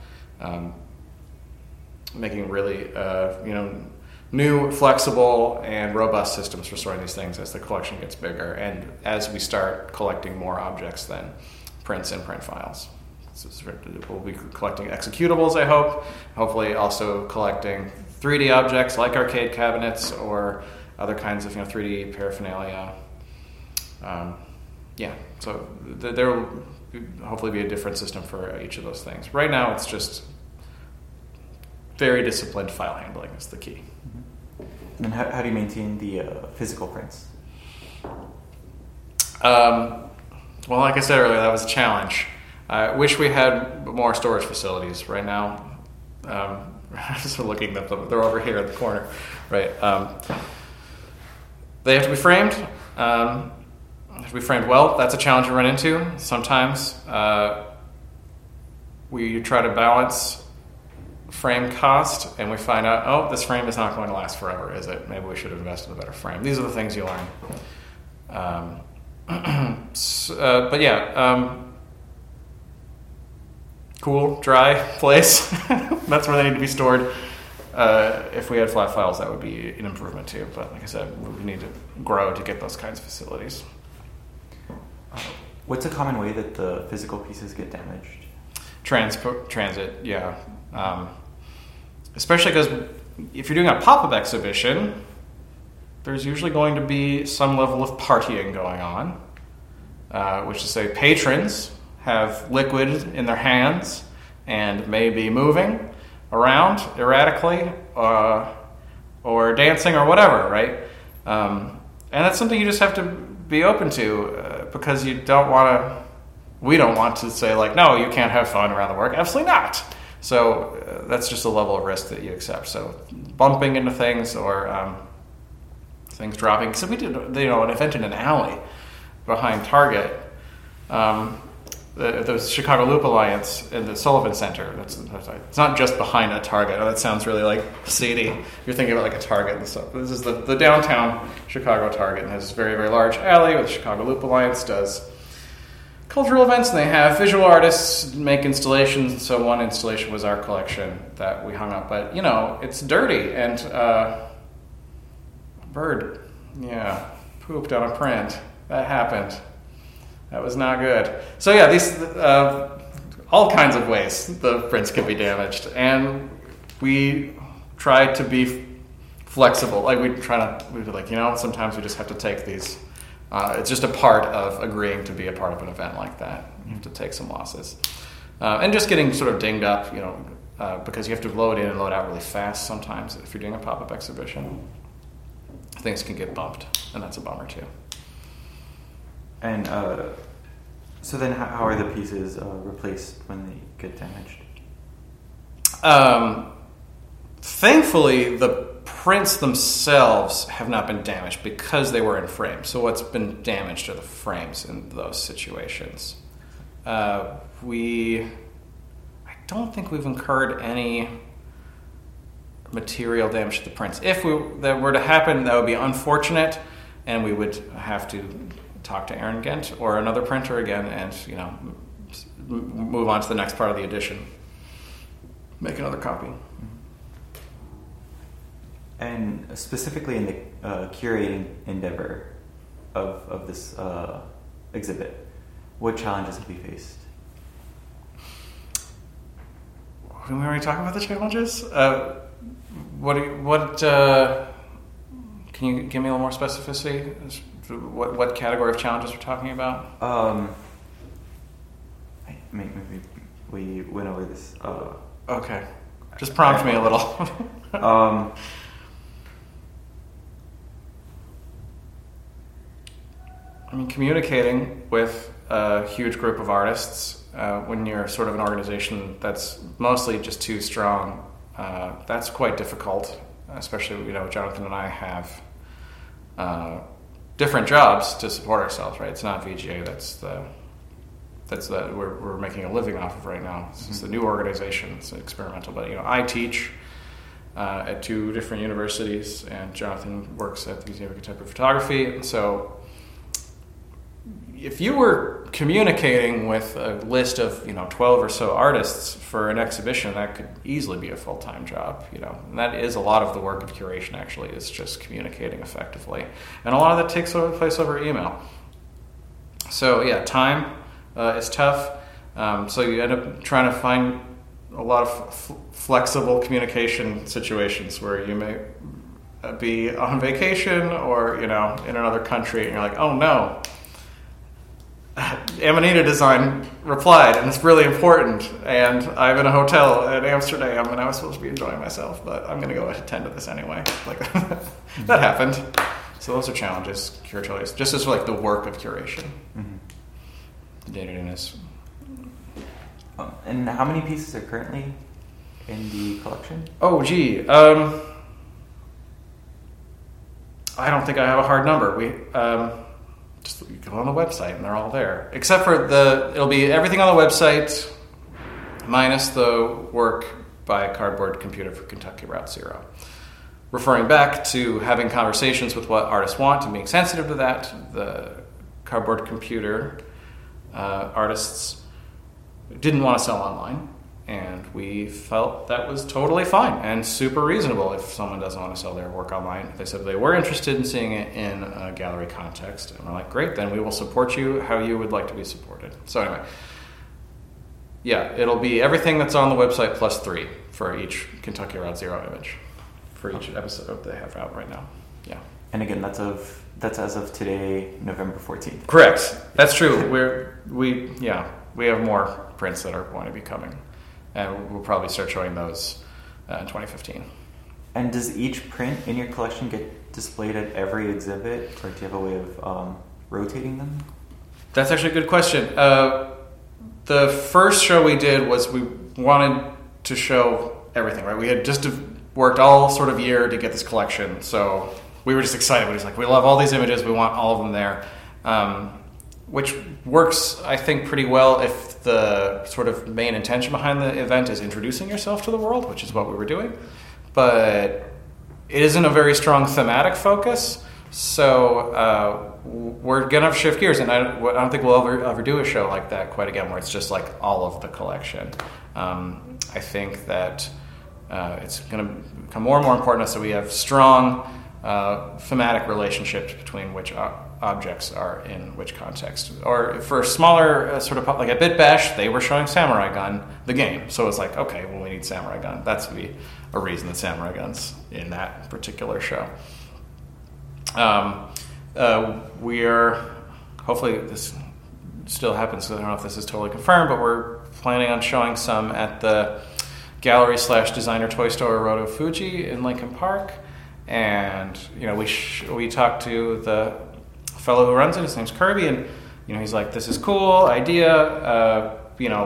making really new, flexible, and robust systems for storing these things as the collection gets bigger, and as we start collecting more objects than prints and print files. We'll be collecting executables, I hope. Hopefully also collecting 3D objects like arcade cabinets or other kinds of 3D paraphernalia. So there will hopefully be a different system for each of those things. Right now it's just very disciplined file handling is the key. Mm-hmm. And how do you maintain the physical prints? Well, like I said earlier, that was a challenge. I wish we had more storage facilities. Right now, Just looking at them, they're over here in the corner, right? They have to be framed. Have to be framed well. That's a challenge we run into. Sometimes we try to balance frame cost, and we find out, oh, this frame is not going to last forever, is it? Maybe we should have invested in a better frame. These are the things you learn. But yeah, cool, dry place. That's where they need to be stored. If we had flat files, that would be an improvement too. But like I said, we need to grow to get those kinds of facilities. What's a common way that the physical pieces get damaged? Transit, yeah. Especially because if you're doing a pop-up exhibition, there's usually going to be some level of partying going on, which is to say patrons have liquid in their hands and may be moving around erratically or dancing or whatever, right? And that's something you just have to be open to because we don't want to say like, no, you can't have fun around the work. Absolutely not. So that's just a level of risk that you accept. So bumping into things or things dropping. So we did, an event in an alley behind Target. The Chicago Loop Alliance in the Sullivan Center. It's not just behind a Target. Oh, that sounds really like seedy. You're thinking about like a Target. This is the downtown Chicago Target, and has this very, very large alley where the Chicago Loop Alliance does cultural events, and they have visual artists make installations. So one installation was our collection that we hung up. But, it's dirty, and a bird, pooped on a print. That happened. That was not good. So yeah, these all kinds of ways the prints can be damaged, and we try to be flexible. Like we'd be like, sometimes we just have to take these. It's just a part of agreeing to be a part of an event like that. You have to take some losses, and just getting sort of dinged up, because you have to load in and load out really fast. Sometimes if you're doing a pop-up exhibition, things can get bumped, and that's a bummer too. And so then how are the pieces replaced when they get damaged? Thankfully, the prints themselves have not been damaged because they were in frames. So what's been damaged are the frames in those situations. I don't think we've incurred any material damage to the prints. If that were to happen, that would be unfortunate, and we would have to talk to Aaron Gent or another printer again and, move on to the next part of the edition. Make another copy. And specifically in the curating endeavor of this exhibit, what challenges have you faced? Can we already talk about the challenges? Can you give me a little more specificity? What category of challenges we're talking about? Maybe we went over this. Okay. Just prompt me a little. Communicating with a huge group of artists when you're sort of an organization that's mostly just too strong, that's quite difficult, especially, Jonathan and I have different jobs to support ourselves, right? It's not VGA, that's we're making a living off of right now. It's a new organization, it's experimental, but I teach at 2 different universities, and Jonathan works at the Museum of Contemporary Photography. And so if you were communicating with a list of 12 or so artists for an exhibition, that could easily be a full-time job, and that is a lot of the work of curation. Actually, is just communicating effectively, and a lot of that takes place over email. So yeah, time is tough. So you end up trying to find a lot of flexible communication situations where you may be on vacation or in another country, and you're like, oh no, Amanita Design replied, and it's really important, and I'm in a hotel in Amsterdam, and I was supposed to be enjoying myself, but I'm going to go attend to this anyway. Like that happened. So those are challenges, curatorial, just as like the work of curation, the day-to-dayness. And how many pieces are currently in the collection? Oh, gee. I don't think I have a hard number. We just go on the website and they're all there. Except for it'll be everything on the website minus the work by Cardboard Computer for Kentucky Route Zero. Referring back to having conversations with what artists want and being sensitive to that, the Cardboard Computer artists didn't want to sell online. And we felt that was totally fine and super reasonable if someone doesn't want to sell their work online. They said they were interested in seeing it in a gallery context. And we're like, great, then we will support you how you would like to be supported. So anyway, yeah, it'll be everything that's on the website plus 3 for each Kentucky Route Zero image for each episode they have out right now. Yeah. And again, that's as of today, November 14th. Correct. That's true. We have more prints that are going to be coming. And we'll probably start showing those in 2015. And does each print in your collection get displayed at every exhibit, or do you have a way of rotating them? That's actually a good question. The first show we did was we wanted to show everything, right? We had just worked all sort of year to get this collection, so we were just excited. We were just like, we love all these images, we want all of them there. Which works, I think, pretty well if the sort of main intention behind the event is introducing yourself to the world, which is what we were doing. But it isn't a very strong thematic focus, so we're going to shift gears, and I don't think we'll ever do a show like that quite again, where it's just like all of the collection. I think that it's going to become more and more important so we have strong thematic relationships between which objects are in which context. Or for smaller sort of like at Bit Bash, they were showing Samurai Gun, the game. So it's like, okay, well, we need Samurai Gun. That's to be a reason that Samurai Gun's in that particular show. We are, hopefully this still happens, so I don't know if this is totally confirmed, but we're planning on showing some at the gallery/designer toy store Roto Fuji in Lincoln Park. And we talked to the fellow who runs it. His name's Kirby, and he's like, "This is cool idea.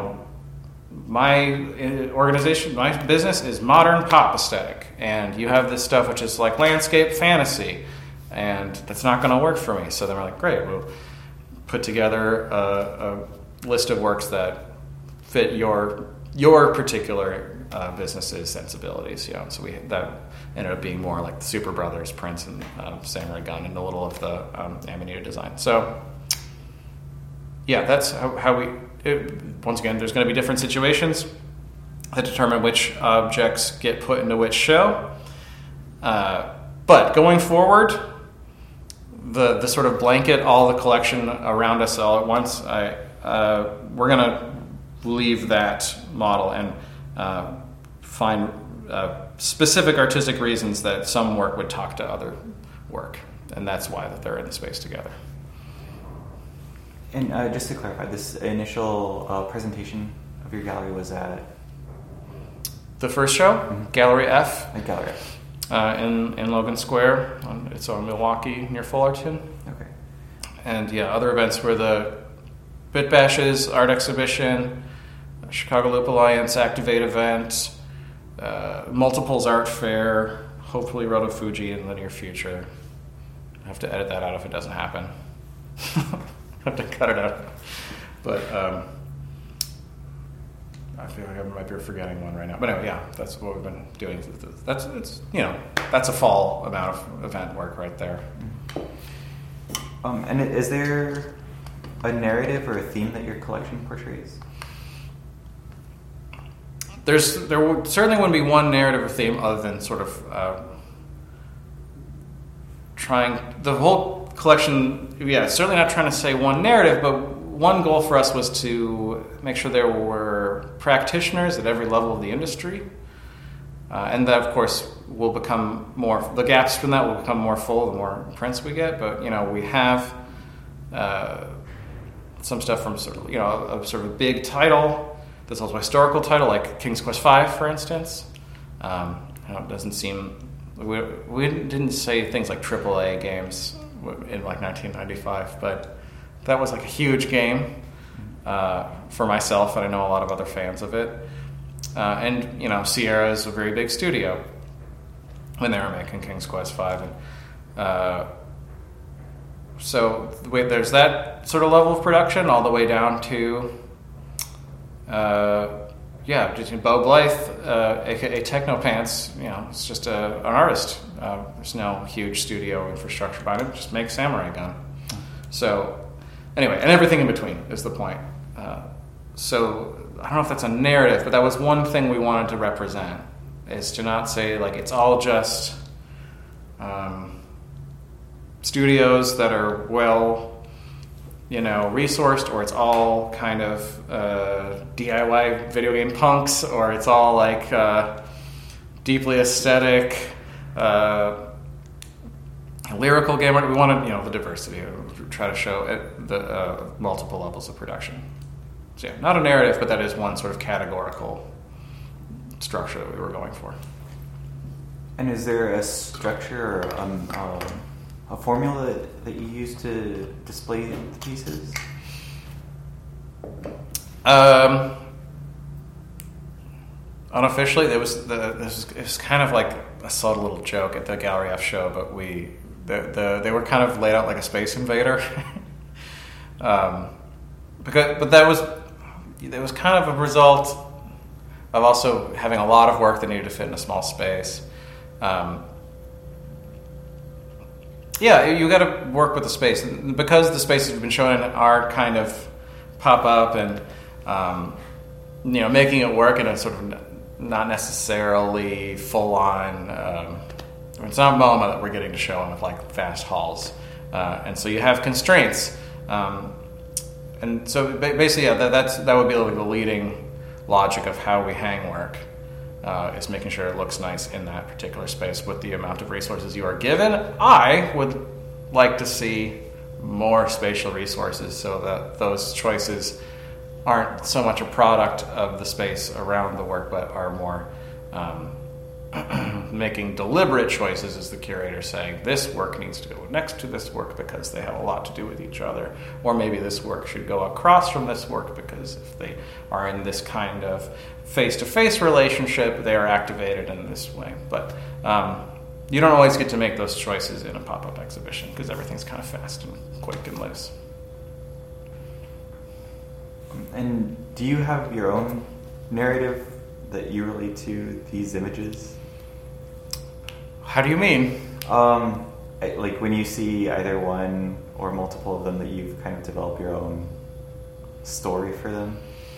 My organization, my business is modern pop aesthetic, and you have this stuff which is like landscape fantasy, and that's not going to work for me." So then we're like, "Great, we'll put together a list of works that fit your particular business's sensibilities." So that ended up being more like the Super Brothers prints and Samurai Gun and a little of the Amanita design. So yeah, that's how once again, there's going to be different situations that determine which objects get put into which show. But going forward, the sort of blanket all the collection around us all at once, we're going to leave that model and find specific artistic reasons that some work would talk to other work, and that's why that they're in the space together. And just to clarify, this initial presentation of your gallery was at the first show, Gallery F. At Gallery F. In Logan Square. It's on Milwaukee near Fullerton. Okay. And yeah, other events were the Bit Bash's art exhibition, Chicago Loop Alliance Activate event, Multiples Art Fair, hopefully Roto Fuji in the near future. I have to edit that out if it doesn't happen. I have to cut it out. But I feel like I might be forgetting one right now. But anyway, yeah, that's what we've been doing. That's a fall amount of event work right there. And is there a narrative or a theme that your collection portrays? There certainly wouldn't be one narrative or theme other than sort of trying the whole collection. Yeah, certainly not trying to say one narrative, but one goal for us was to make sure there were practitioners at every level of the industry, and that of course will become more. The gaps from that will become more full the more prints we get. But we have some stuff from sort of a big title. That's also a historical title, like King's Quest V, for instance. It doesn't seem... We didn't say things like AAA games in like 1995, but that was like a huge game for myself, and I know a lot of other fans of it. And, Sierra is a very big studio when they were making King's Quest V. And, so there's that sort of level of production all the way down to, just Bo Blythe, aka Technopants. It's just an artist. There's no huge studio infrastructure behind it. Just make Samurai Gun. So anyway, and everything in between is the point. So I don't know if that's a narrative, but that was one thing we wanted to represent, is to not say like it's all just studios that are well, resourced, or it's all kind of DIY video game punks, or it's all like deeply aesthetic, lyrical gamer. We wanted, the diversity. Try to show the multiple levels of production. So yeah, not a narrative, but that is one sort of categorical structure that we were going for. And is there a structure or a formula that you use to display the pieces? Unofficially, it was kind of like a subtle little joke at the Gallery F show, but they were kind of laid out like a Space Invader. But that was kind of a result of also having a lot of work that needed to fit in a small space. You got to work with the space, and because the spaces we've been shown are kind of pop up and making it work in a sort of not necessarily full on. It's not MoMA that we're getting to show in with like fast halls, and so you have constraints. And so basically, that would be like the leading logic of how we hang work, is making sure it looks nice in that particular space with the amount of resources you are given. I would like to see more spatial resources so that those choices aren't so much a product of the space around the work, but are more making deliberate choices as the curator, saying this work needs to go next to this work because they have a lot to do with each other, or maybe this work should go across from this work because if they are in this kind of face-to-face relationship, they are activated in this way. But you don't always get to make those choices in a pop-up exhibition because everything's kind of fast and quick and loose. And do you have your own narrative that you relate to these images? How do you mean? Like when you see either one or multiple of them, that you've kind of developed your own story for them?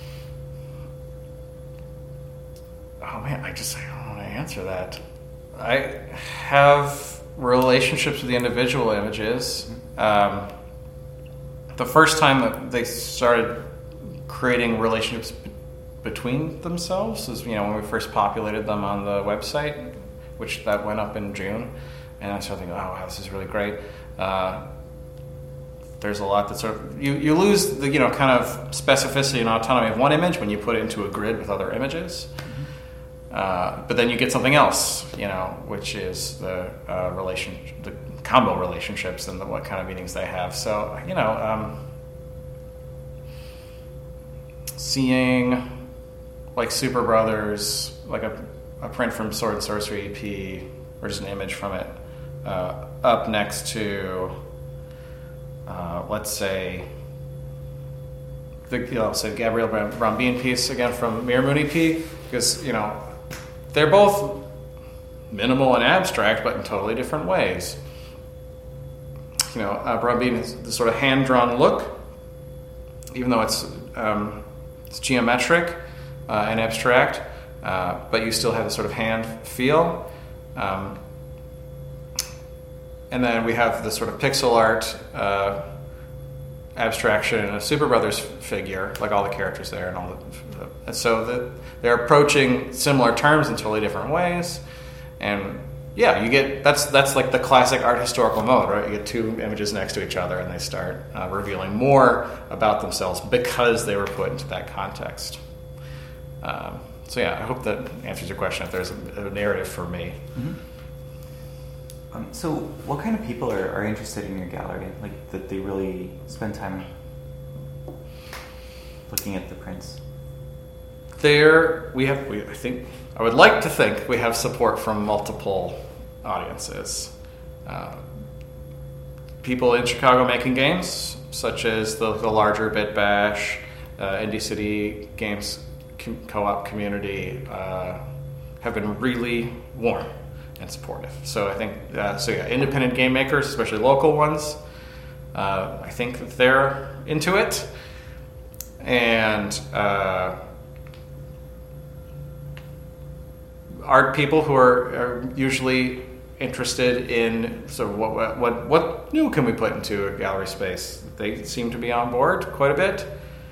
Oh man, I don't want to answer that. I have relationships with the individual images. The first time that they started creating relationships between themselves is, when we first populated them on the website, which that went up in June, and I started thinking, oh wow, this is really great. There's a lot that sort of you lose the kind of specificity and autonomy of one image when you put it into a grid with other images. But then you get something else, which is the the combo relationships and what kind of meanings they have. So seeing like Super Brothers, like a print from Sword and Sorcery EP, or just an image from it, up next to, let's say, the Gabriel Brambine piece again from Mirror Moon EP, because they're both minimal and abstract, but in totally different ways. Brambine has the sort of hand-drawn look, even though it's geometric and abstract, but you still have the sort of hand feel. And then we have the sort of pixel art abstraction of Super Brothers figure, like all the characters there, and so they're approaching similar terms in totally different ways. And yeah, you get that's like the classic art historical mode, right? You get two images next to each other, and they start revealing more about themselves because they were put into that context. So yeah, I hope that answers your question. If there's a narrative for me. Mm-hmm. So what kind of people are interested in your gallery? Like that they really spend time looking at the prints? I would like to think we have support from multiple audiences. People in Chicago making games, such as the larger Bit Bash, Indie City Games co-op community, have been really warm and supportive. So I think, independent game makers, especially local ones, I think that they're into it. And art people who are usually interested in sort of what new can we put into a gallery space. They seem to be on board quite a bit.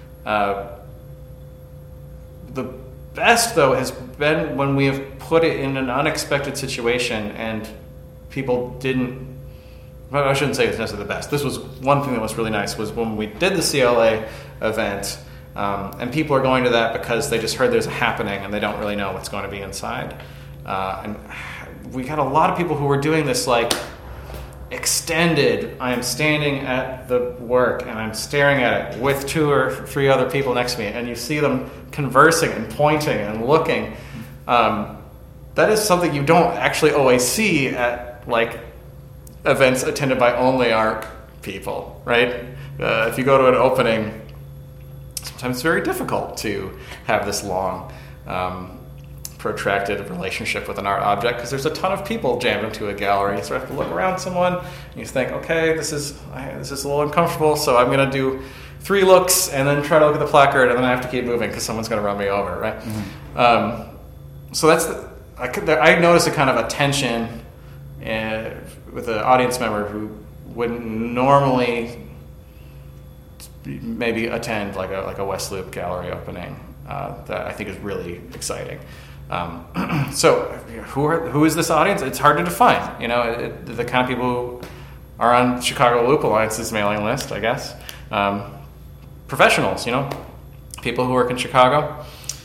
The best, though, has been when we have put it in an unexpected situation and people didn't. Well, I shouldn't say it's necessarily the best. This was one thing that was really nice, was when we did the CLA event, and people are going to that because they just heard there's a happening and they don't really know what's going to be inside. And we got a lot of people who were doing this like extended, I am standing at the work and I'm staring at it with 2 or 3 other people next to me, and you see them conversing and pointing and looking. That is something you don't actually always see at like events attended by only art people, right? If you go to an opening, sometimes it's very difficult to have this long protracted relationship with an art object because there's a ton of people jammed into a gallery. So you have to look around someone and you think, okay, this is a little uncomfortable, so I'm going to do 3 looks and then try to look at the placard, and then I have to keep moving because someone's going to run me over, right? Mm-hmm. So that's I noticed a kind of a tension with an audience member who wouldn't normally maybe attend like a West Loop gallery opening. That I think is really exciting. So who is this audience? It's hard to define. The kind of people who are on Chicago Loop Alliance's mailing list, I guess. Professionals, people who work in Chicago,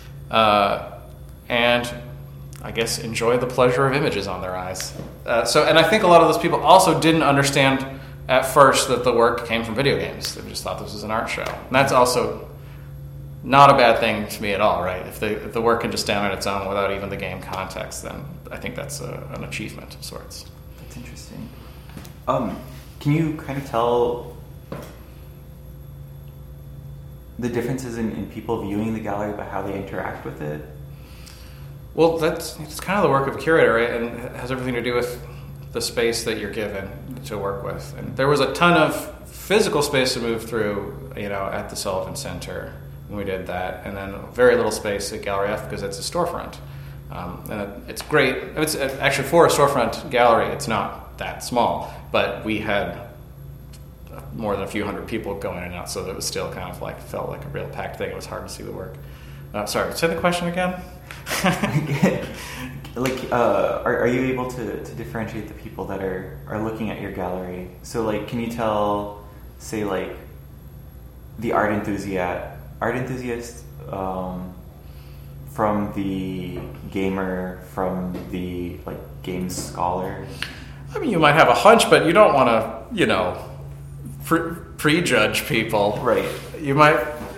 and I guess enjoy the pleasure of images on their eyes. And I think a lot of those people also didn't understand at first that the work came from video games. They just thought this was an art show. And that's also not a bad thing to me at all, right? If the work can just stand on its own without even the game context, then I think that's an achievement of sorts. That's interesting. Can you kind of tell the differences in people viewing the gallery by how they interact with it? Well, it's kind of the work of a curator, right? And it has everything to do with the space that you're given to work with. And there was a ton of physical space to move through, at the Sullivan Center when we did that, and then very little space at Gallery F because it's a storefront. And it's great. It's actually, for a storefront gallery, it's not that small, but we had more than a few hundred people going in and out, so it was still kind of felt like a real packed thing. It was hard to see the work. Sorry, say the question again. Are you able to differentiate the people that are looking at your gallery? So, can you tell, say, the art enthusiast from the gamer, from the games scholar? I mean, you might have a hunch, but you don't want to, prejudge people. Right. You might,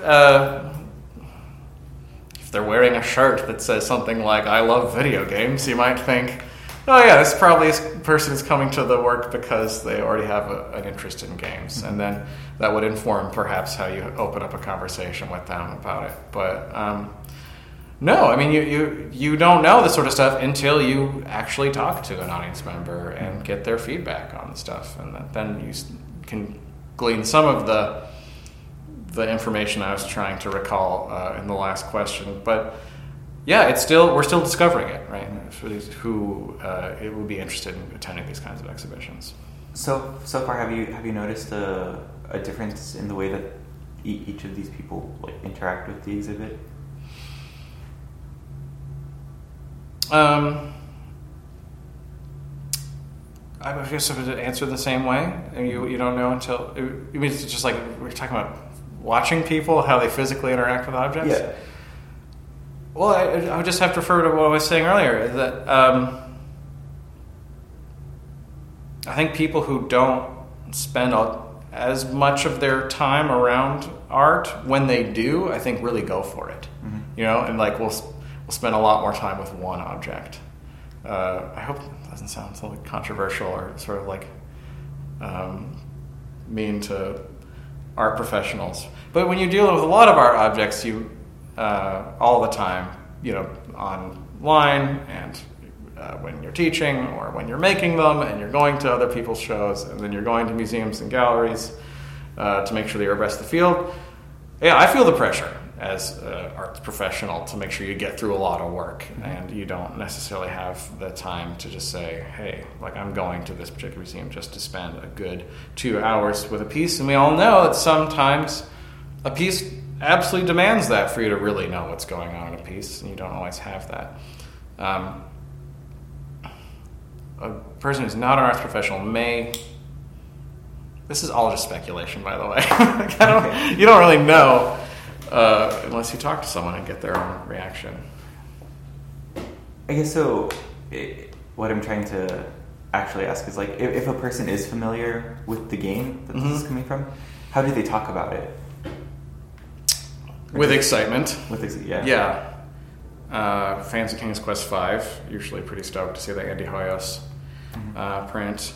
if they're wearing a shirt that says something like, I love video games, you might think, oh yeah, this person is coming to the work because they already have an interest in games. Mm-hmm. And then that would inform perhaps how you open up a conversation with them about it. But no, I mean, you don't know this sort of stuff until you actually talk to an audience member and get their feedback on the stuff. And then you can glean some of the information I was trying to recall in the last question. But yeah, we're still discovering it, right? For these who it would be interested in attending these kinds of exhibitions. So far, have you noticed a difference in the way that each of these people interact with the exhibit? I guess I would answer the same way. You don't know until you mean it's just like we're talking about watching people, how they physically interact with objects. Yeah. Well, I would just have to refer to what I was saying earlier, that I think people who don't spend as much of their time around art. When they do, I think really go for it. You know, and like we'll spend a lot more time with one object. I hope it doesn't sound so controversial or sort of like mean to art professionals. But when you're dealing with a lot of art objects, you all the time, you know, online and when you're teaching or when you're making them and you're going to other people's shows and then you're going to museums and galleries to make sure that you're abreast of the field. Yeah, I feel the pressure as an arts professional to make sure you get through a lot of work and you don't necessarily have the time to just say, hey, like I'm going to this particular museum just to spend a good 2 hours with a piece. And we all know that sometimes a piece absolutely demands that for you to really know what's going on in a piece, and you don't always have that. A person who's not an arts professional may... This is all just speculation, by the way. Like, you don't really know unless you talk to someone and get their own reaction. I guess so. What I'm trying to actually ask is, like, if a person is familiar with the game that this is coming from, how do they talk about it? With excitement. Yeah. Fans of King's Quest V usually pretty stoked to see the Andy Hoyos print.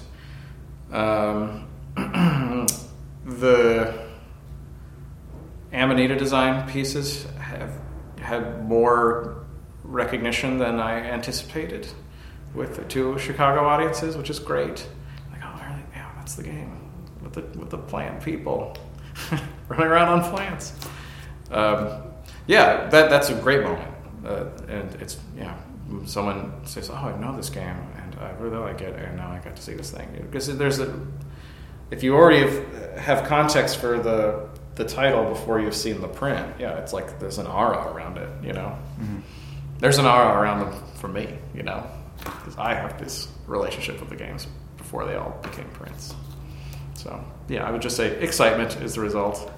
The Amanita design pieces have had more recognition than I anticipated with the 2 Chicago audiences, which is great. Like, oh, really? Yeah, that's the game with the plant people running around on plants. Yeah, that's a great moment, and it's someone says, "Oh, I know this game, and I really like it, and now I got to see this thing." Because if you already have context for the title before you've seen the print, it's like there's an aura around it, you know. There's an aura around them for me, you know, because I have this relationship with the games before they all became prints. So yeah, I would just say excitement is the result.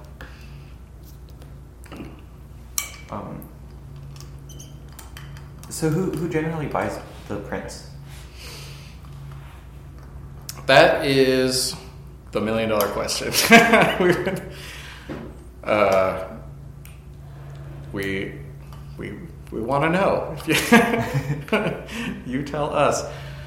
So who generally buys the prints? That is the $1 million question. We want to know. You tell us.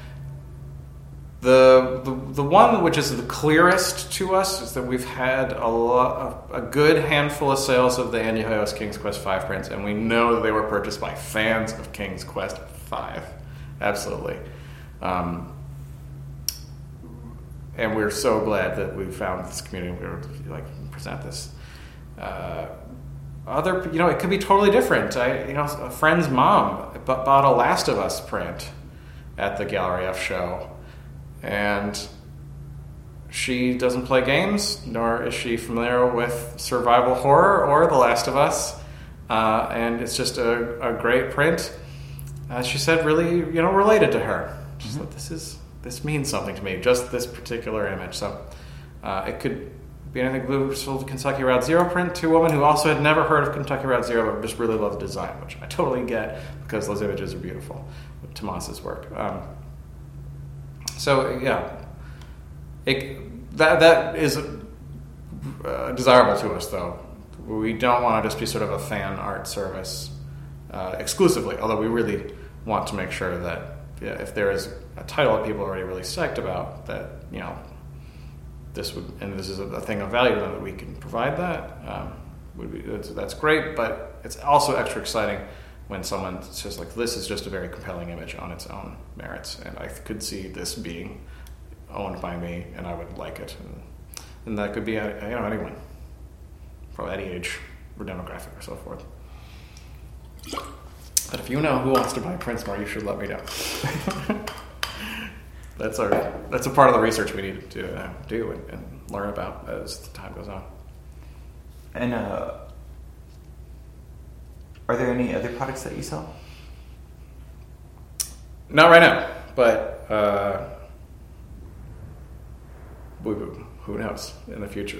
The one which is the clearest to us is that we've had a good handful of sales of the Andy Hoyos King's Quest V prints, and we know that they were purchased by fans of King's Quest V. Absolutely. And we're so glad that we found this community. We were like present this. It could be totally different. A friend's mom bought a Last of Us print at the Gallery F show. And she doesn't play games, nor is she familiar with survival horror or The Last of Us. And it's just a great print. She said really, related to her. She said, this means something to me, just this particular image. So it could be anything. Blue sold the Kentucky Route Zero print to a woman who also had never heard of Kentucky Route Zero, but just really loved the design, which I totally get because those images are beautiful. Tomas's work. So yeah, that is desirable to us, though. We don't want to just be sort of a fan art service exclusively, although we really want to make sure that if there is a title that people are already really psyched about, that this is a thing of value to them, that we can provide that. That's great, but it's also extra exciting when someone says, like, this is just a very compelling image on its own merits, and I could see this being owned by me, and I would like it. And that could be anyone, from any age or demographic or so forth. But if you know who wants to buy prints more, you should let me know. That's a part of the research we need to do and learn about as the time goes on. And are there any other products that you sell? Not right now, but who knows in the future?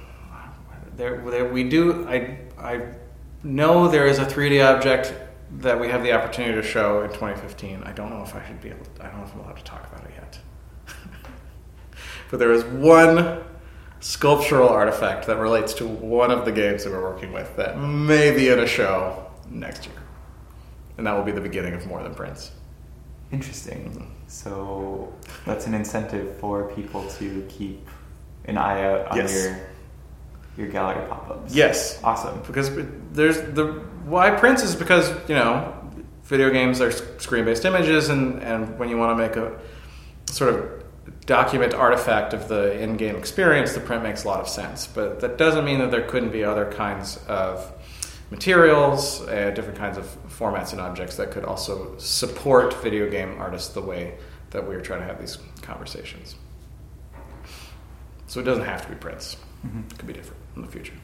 We do. I know there is a 3D object that we have the opportunity to show in 2015. I don't know if I should be able. I don't know if I'm allowed to talk about it yet. But there is one sculptural artifact that relates to one of the games that we're working with that may be in a show next year. And that will be the beginning of More Than Prints. Interesting. Mm-hmm. So that's an incentive for people to keep an eye out on your gallery pop-ups. Yes. Awesome. Because there's why prints is because, video games are screen-based images, and when you want to make a sort of document artifact of the in-game experience, the print makes a lot of sense. But that doesn't mean that there couldn't be other kinds of materials, different kinds of formats and objects that could also support video game artists the way that we're trying to have these conversations. So it doesn't have to be prints. Mm-hmm. It could be different in the future.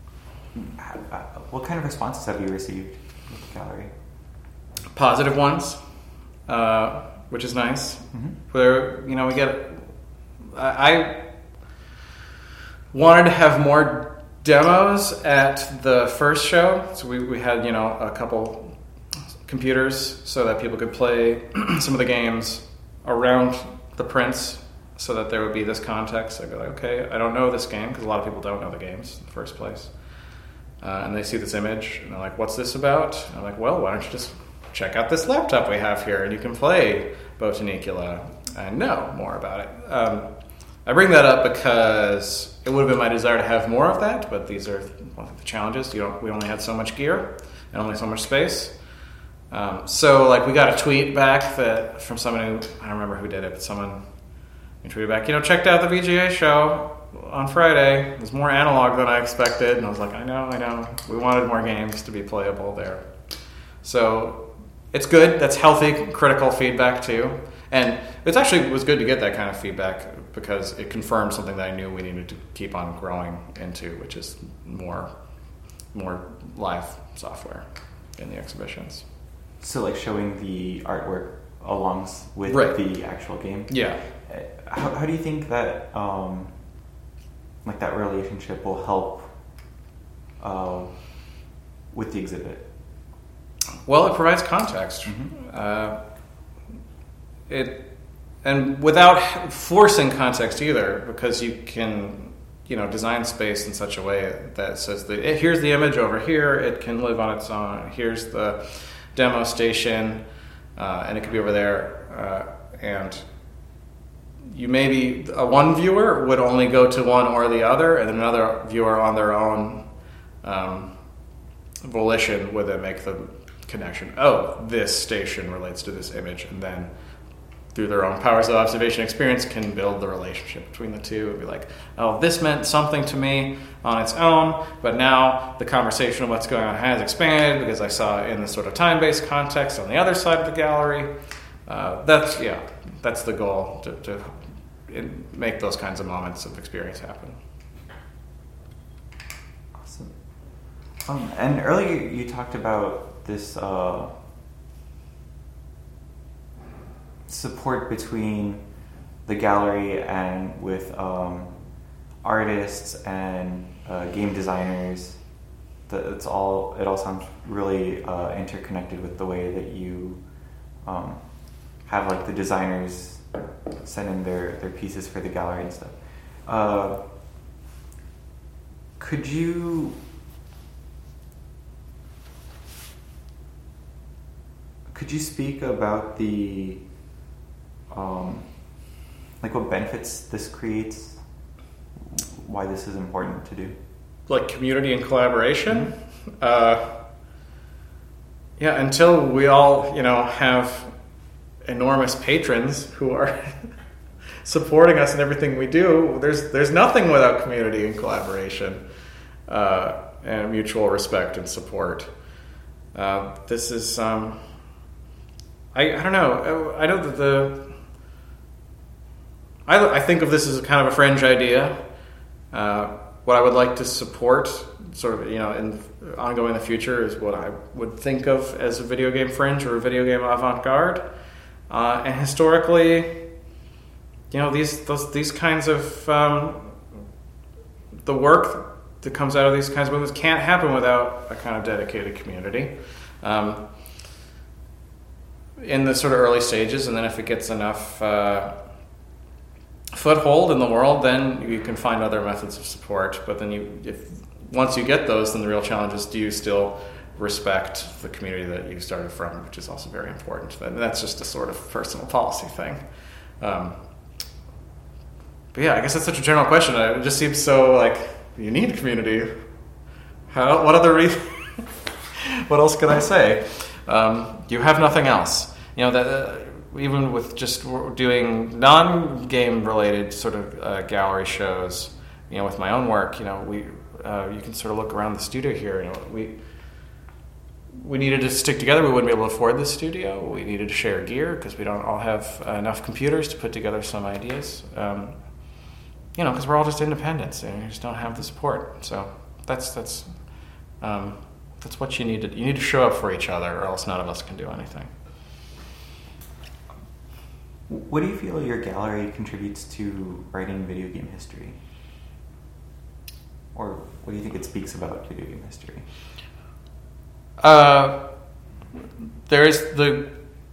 What kind of responses have you received with the gallery? Positive ones, which is nice. Mm-hmm. Where, we get... I wanted to have more demos at the first show, so we had a couple computers so that people could play some of the games around the prints, so that there would be this context. I'd be like, okay, I don't know this game, because a lot of people don't know the games in the first place, and they see this image and they're like, what's this about? And I'm like, well, why don't you just check out this laptop we have here and you can play Botanicula and know more about it. I bring that up because it would have been my desire to have more of that, but these are one of the challenges. We only had so much gear and only so much space. So we got a tweet back from someone who, I don't remember who did it, but someone tweeted back, checked out the VGA show on Friday. It was more analog than I expected. And I was like, I know. We wanted more games to be playable there. So it's good. That's healthy, critical feedback too. And it actually was good to get that kind of feedback because it confirmed something that I knew we needed to keep on growing into, which is more live software in the exhibitions. So showing the artwork along with the actual game? Yeah. How do you think that that relationship will help with the exhibit? Well, it provides context. Mm-hmm. And without forcing context either, because you can, design space in such a way that says that here's the image over here, it can live on its own. Here's the demo station, and it could be over there. And you maybe one viewer would only go to one or the other, and then another viewer on their own volition would then make the connection. Oh, this station relates to this image, and then through their own powers of observation experience can build the relationship between the two. It'd be like, oh, this meant something to me on its own, but now the conversation of what's going on has expanded because I saw it in this sort of time-based context on the other side of the gallery. That's the goal, to make those kinds of moments of experience happen. Awesome. And earlier you talked about this support between the gallery and with artists and game designers. It all sounds really interconnected with the way that you have the designers send in their pieces for the gallery and stuff. Could you speak about the what benefits this creates? Why this is important to do? Community and collaboration? Until we all, have enormous patrons who are supporting us in everything we do, there's nothing without community and collaboration and mutual respect and support. This is I don't know. I know that I think of this as a kind of a fringe idea. What I would like to support, sort of, in ongoing in the future, is what I would think of as a video game fringe or a video game avant-garde. And historically, these kinds of the work that comes out of these kinds of movements can't happen without a kind of dedicated community. In the sort of early stages, and then if it gets enough foothold in the world, then you can find other methods of support. But then once you get those, then the real challenge is, do you still respect the community that you started from, which is also very important. And that's just a sort of personal policy thing. But yeah, I guess that's such a general question. It just seems so like, you need community. What other reason? What else can I say? You have nothing else. That even with just doing non-game related sort of gallery shows, with my own work, you can sort of look around the studio here. We needed to stick together. We wouldn't be able to afford the studio. We needed to share gear because we don't all have enough computers to put together some ideas. Because we're all just independents and you just don't have the support. So that's what you need to. You need to show up for each other, or else none of us can do anything. What do you feel your gallery contributes to writing video game history? Or what do you think it speaks about video game history? There is the,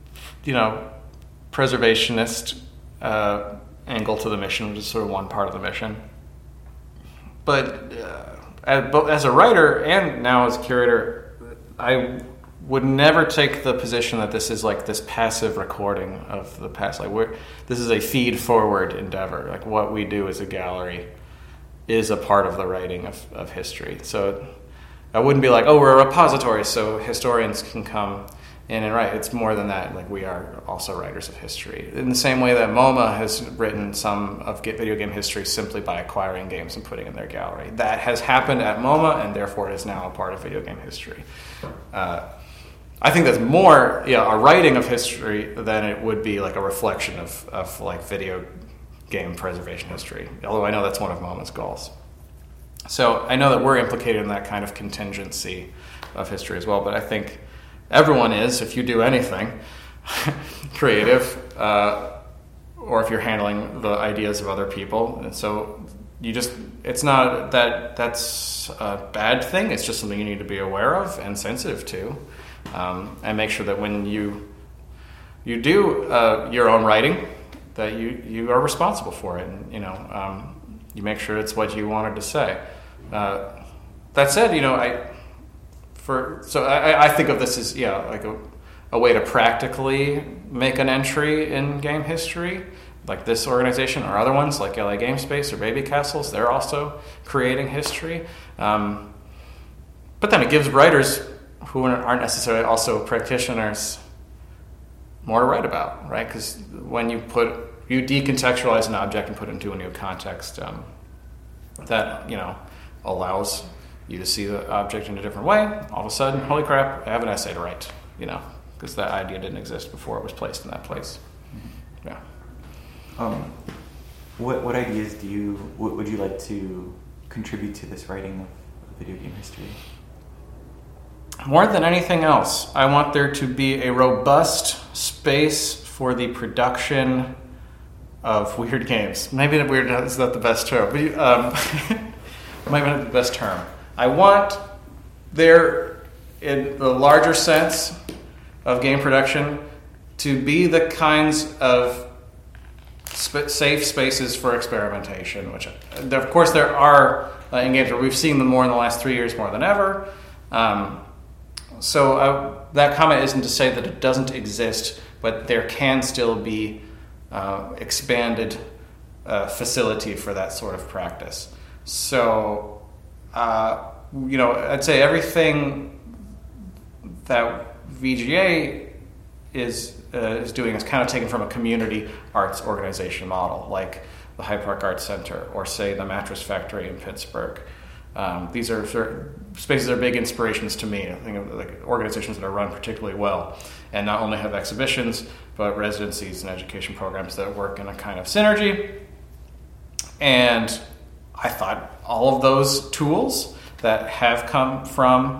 preservationist angle to the mission, which is sort of one part of the mission. But as a writer and now as a curator, I would never take the position that this is like this passive recording of the past. This is a feed-forward endeavor. Like what we do as a gallery is a part of the writing of history. So I wouldn't be like, we're a repository, so historians can come in and write. It's more than that. Like we are also writers of history. In the same way that MoMA has written some of video game history simply by acquiring games and putting in their gallery. That has happened at MoMA, and therefore is now a part of video game history. I think that's more a writing of history than it would be like a reflection of like video game preservation history. Although I know that's one of MoMA's goals. So I know that we're implicated in that kind of contingency of history as well, but I think everyone is, if you do anything creative, or if you're handling the ideas of other people. And so it's not that's a bad thing, it's just something you need to be aware of and sensitive to, and make sure that when you do your own writing, that you are responsible for it, and you make sure it's what you wanted to say. That said, I think of this as like a way to practically make an entry in game history, like this organization or other ones like LA Game Space or Baby Castles. They're also creating history, but then it gives writers who aren't necessarily also practitioners more to write about, right? Because when you decontextualize an object and put it into a new context, that allows you to see the object in a different way. All of a sudden, holy crap, I have an essay to write, because that idea didn't exist before it was placed in that place. Yeah. What ideas would you like to contribute to this writing of video game history? More than anything else, I want there to be a robust space for the production of weird games. Maybe weird is not the best term, but maybe not the best term. I want there, in the larger sense of game production, to be the kinds of safe spaces for experimentation, which of course there are in games where we've seen them more in the last 3 years more than ever. So that comment isn't to say that it doesn't exist, but there can still be expanded facility for that sort of practice. So, I'd say everything that VGA is doing is kind of taken from a community arts organization model, like the Hyde Park Arts Center, or say the Mattress Factory in Pittsburgh. These are spaces that are big inspirations to me. I think of like organizations that are run particularly well and not only have exhibitions, but residencies and education programs that work in a kind of synergy. And I thought all of those tools that have come from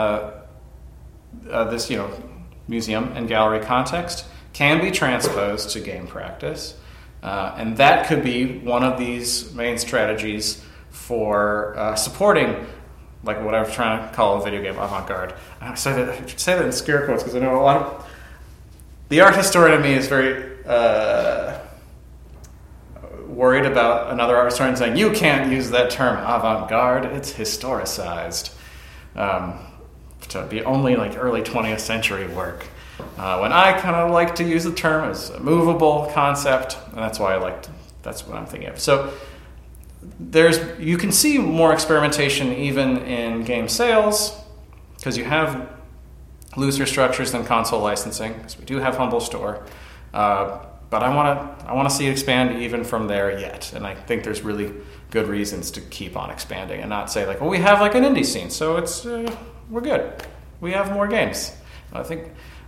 this, museum and gallery context can be transposed to game practice. And that could be one of these main strategies for supporting, like what I was trying to call a video game avant-garde. I should say that in scare quotes because I know a lot of the art historian in me is very worried about another art historian saying, you can't use that term avant-garde, it's historicized, to be only like early 20th century work. When I kind of like to use the term as a movable concept, and that's what I'm thinking of. So you can see more experimentation even in game sales, because you have looser structures than console licensing, because we do have Humble Store. But I want to see it expand even from there yet, and I think there's really good reasons to keep on expanding and not say like, well, we have like an indie scene, so it's we're good. We have more games. I think,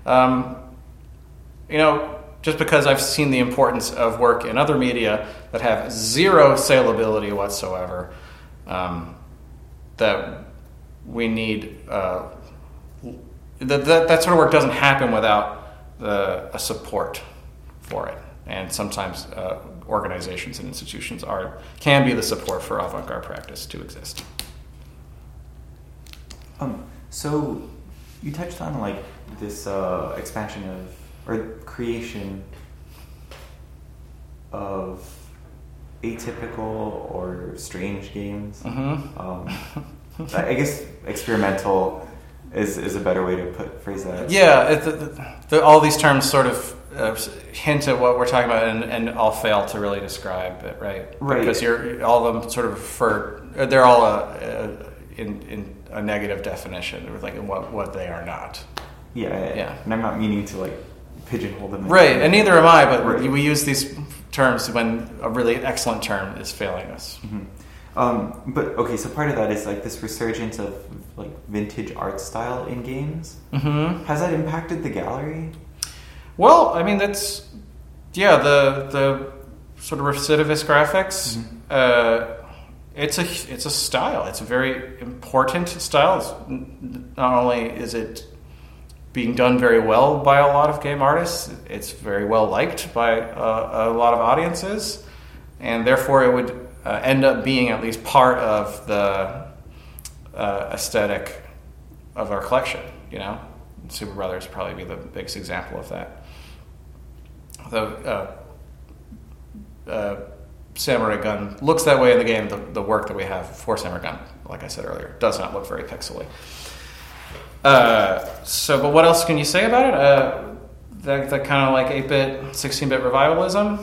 just because I've seen the importance of work in other media that have zero saleability whatsoever, that we need that sort of work doesn't happen without a support for it. And sometimes organizations and institutions can be the support for avant-garde practice to exist. So you touched on like this expansion or creation of atypical or strange games. Mm-hmm. I guess experimental is a better way to phrase that. Yeah, all these terms sort of hint at what we're talking about, and all fail to really describe it, right? Right. Because all of them sort of refer. They're all in a negative definition, or like in what they are not. Yeah. And I'm not meaning to like pigeonhole them. Right, and neither am I. But right. We use these terms when a really excellent term is failing us. Mm-hmm. But okay, so part of that is like this resurgence of like vintage art style in games. Mm-hmm. Has that impacted the gallery? Well, I mean the sort of recidivist graphics. Mm-hmm. It's a style. It's a very important style. Not only is it being done very well by a lot of game artists, it's very well liked by a lot of audiences, and therefore it would end up being at least part of the aesthetic of our collection. Super Brothers would probably be the biggest example of that. The Samurai Gun looks that way in the game. The work that we have for Samurai Gun, like I said earlier, does not look very pixely. But what else can you say about it? That kind of like 8-bit, 16-bit revivalism.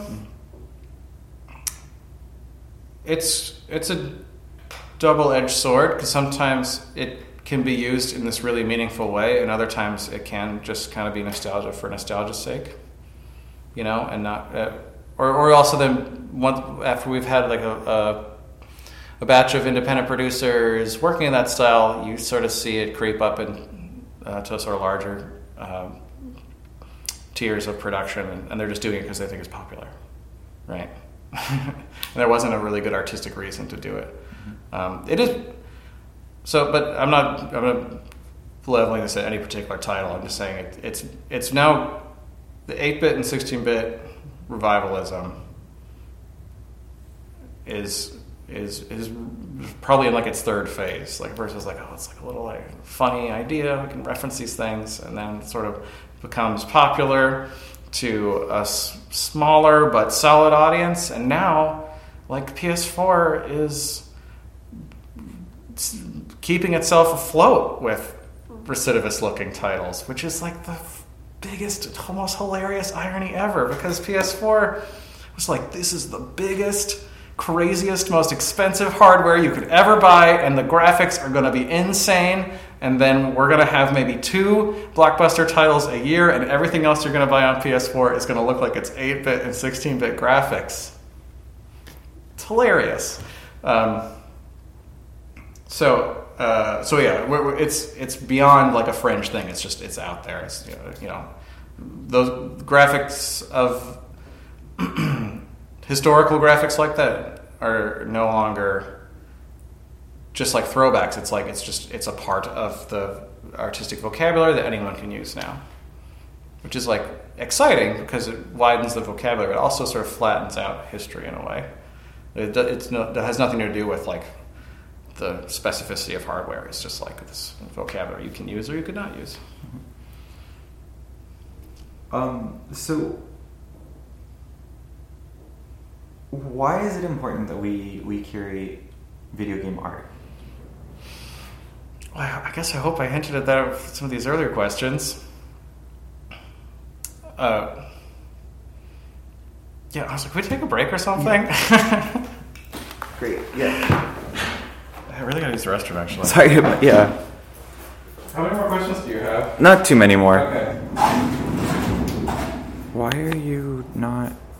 It's a double-edged sword, because sometimes it can be used in this really meaningful way, and other times it can just kind of be nostalgia for nostalgia's sake, and not. Or also then, after we've had like a batch of independent producers working in that style, you sort of see it creep up to sort of larger tiers of production, and they're just doing it because they think it's popular, right? And there wasn't a really good artistic reason to do it. Mm-hmm. It is so, but I'm not leveling this at any particular title. I'm just saying it's now the 8-bit and 16-bit revivalism is probably in like its third phase. Like first it's like, it's like a little like funny idea, we can reference these things, and then it sort of becomes popular to a smaller but solid audience, and now like PS4 is keeping itself afloat with recidivist looking titles, which is like the biggest, most hilarious irony ever, because PS4 was like, this is the biggest, craziest, most expensive hardware you could ever buy, and the graphics are going to be insane, and then we're going to have maybe 2 blockbuster titles a year, and everything else you're going to buy on PS4 is going to look like it's 8-bit and 16-bit graphics. It's hilarious. So yeah, it's beyond like a fringe thing. It's out there. It's those graphics of historical graphics like that are no longer just like throwbacks. It's a part of the artistic vocabulary that anyone can use now, which is like exciting because it widens the vocabulary. It also sort of flattens out history in a way. It has nothing to do with like the specificity of hardware. It's just like this vocabulary you can use or you could not use. So Why is it important that we curate video game art? Well, I guess I hope I hinted at that with some of these earlier questions. Yeah, I was like, can we take a break or something? Yeah. Great, yeah. I really gotta use the restroom, actually. Sorry, but yeah. How many more questions do you have? Not too many more. Okay. Why are you not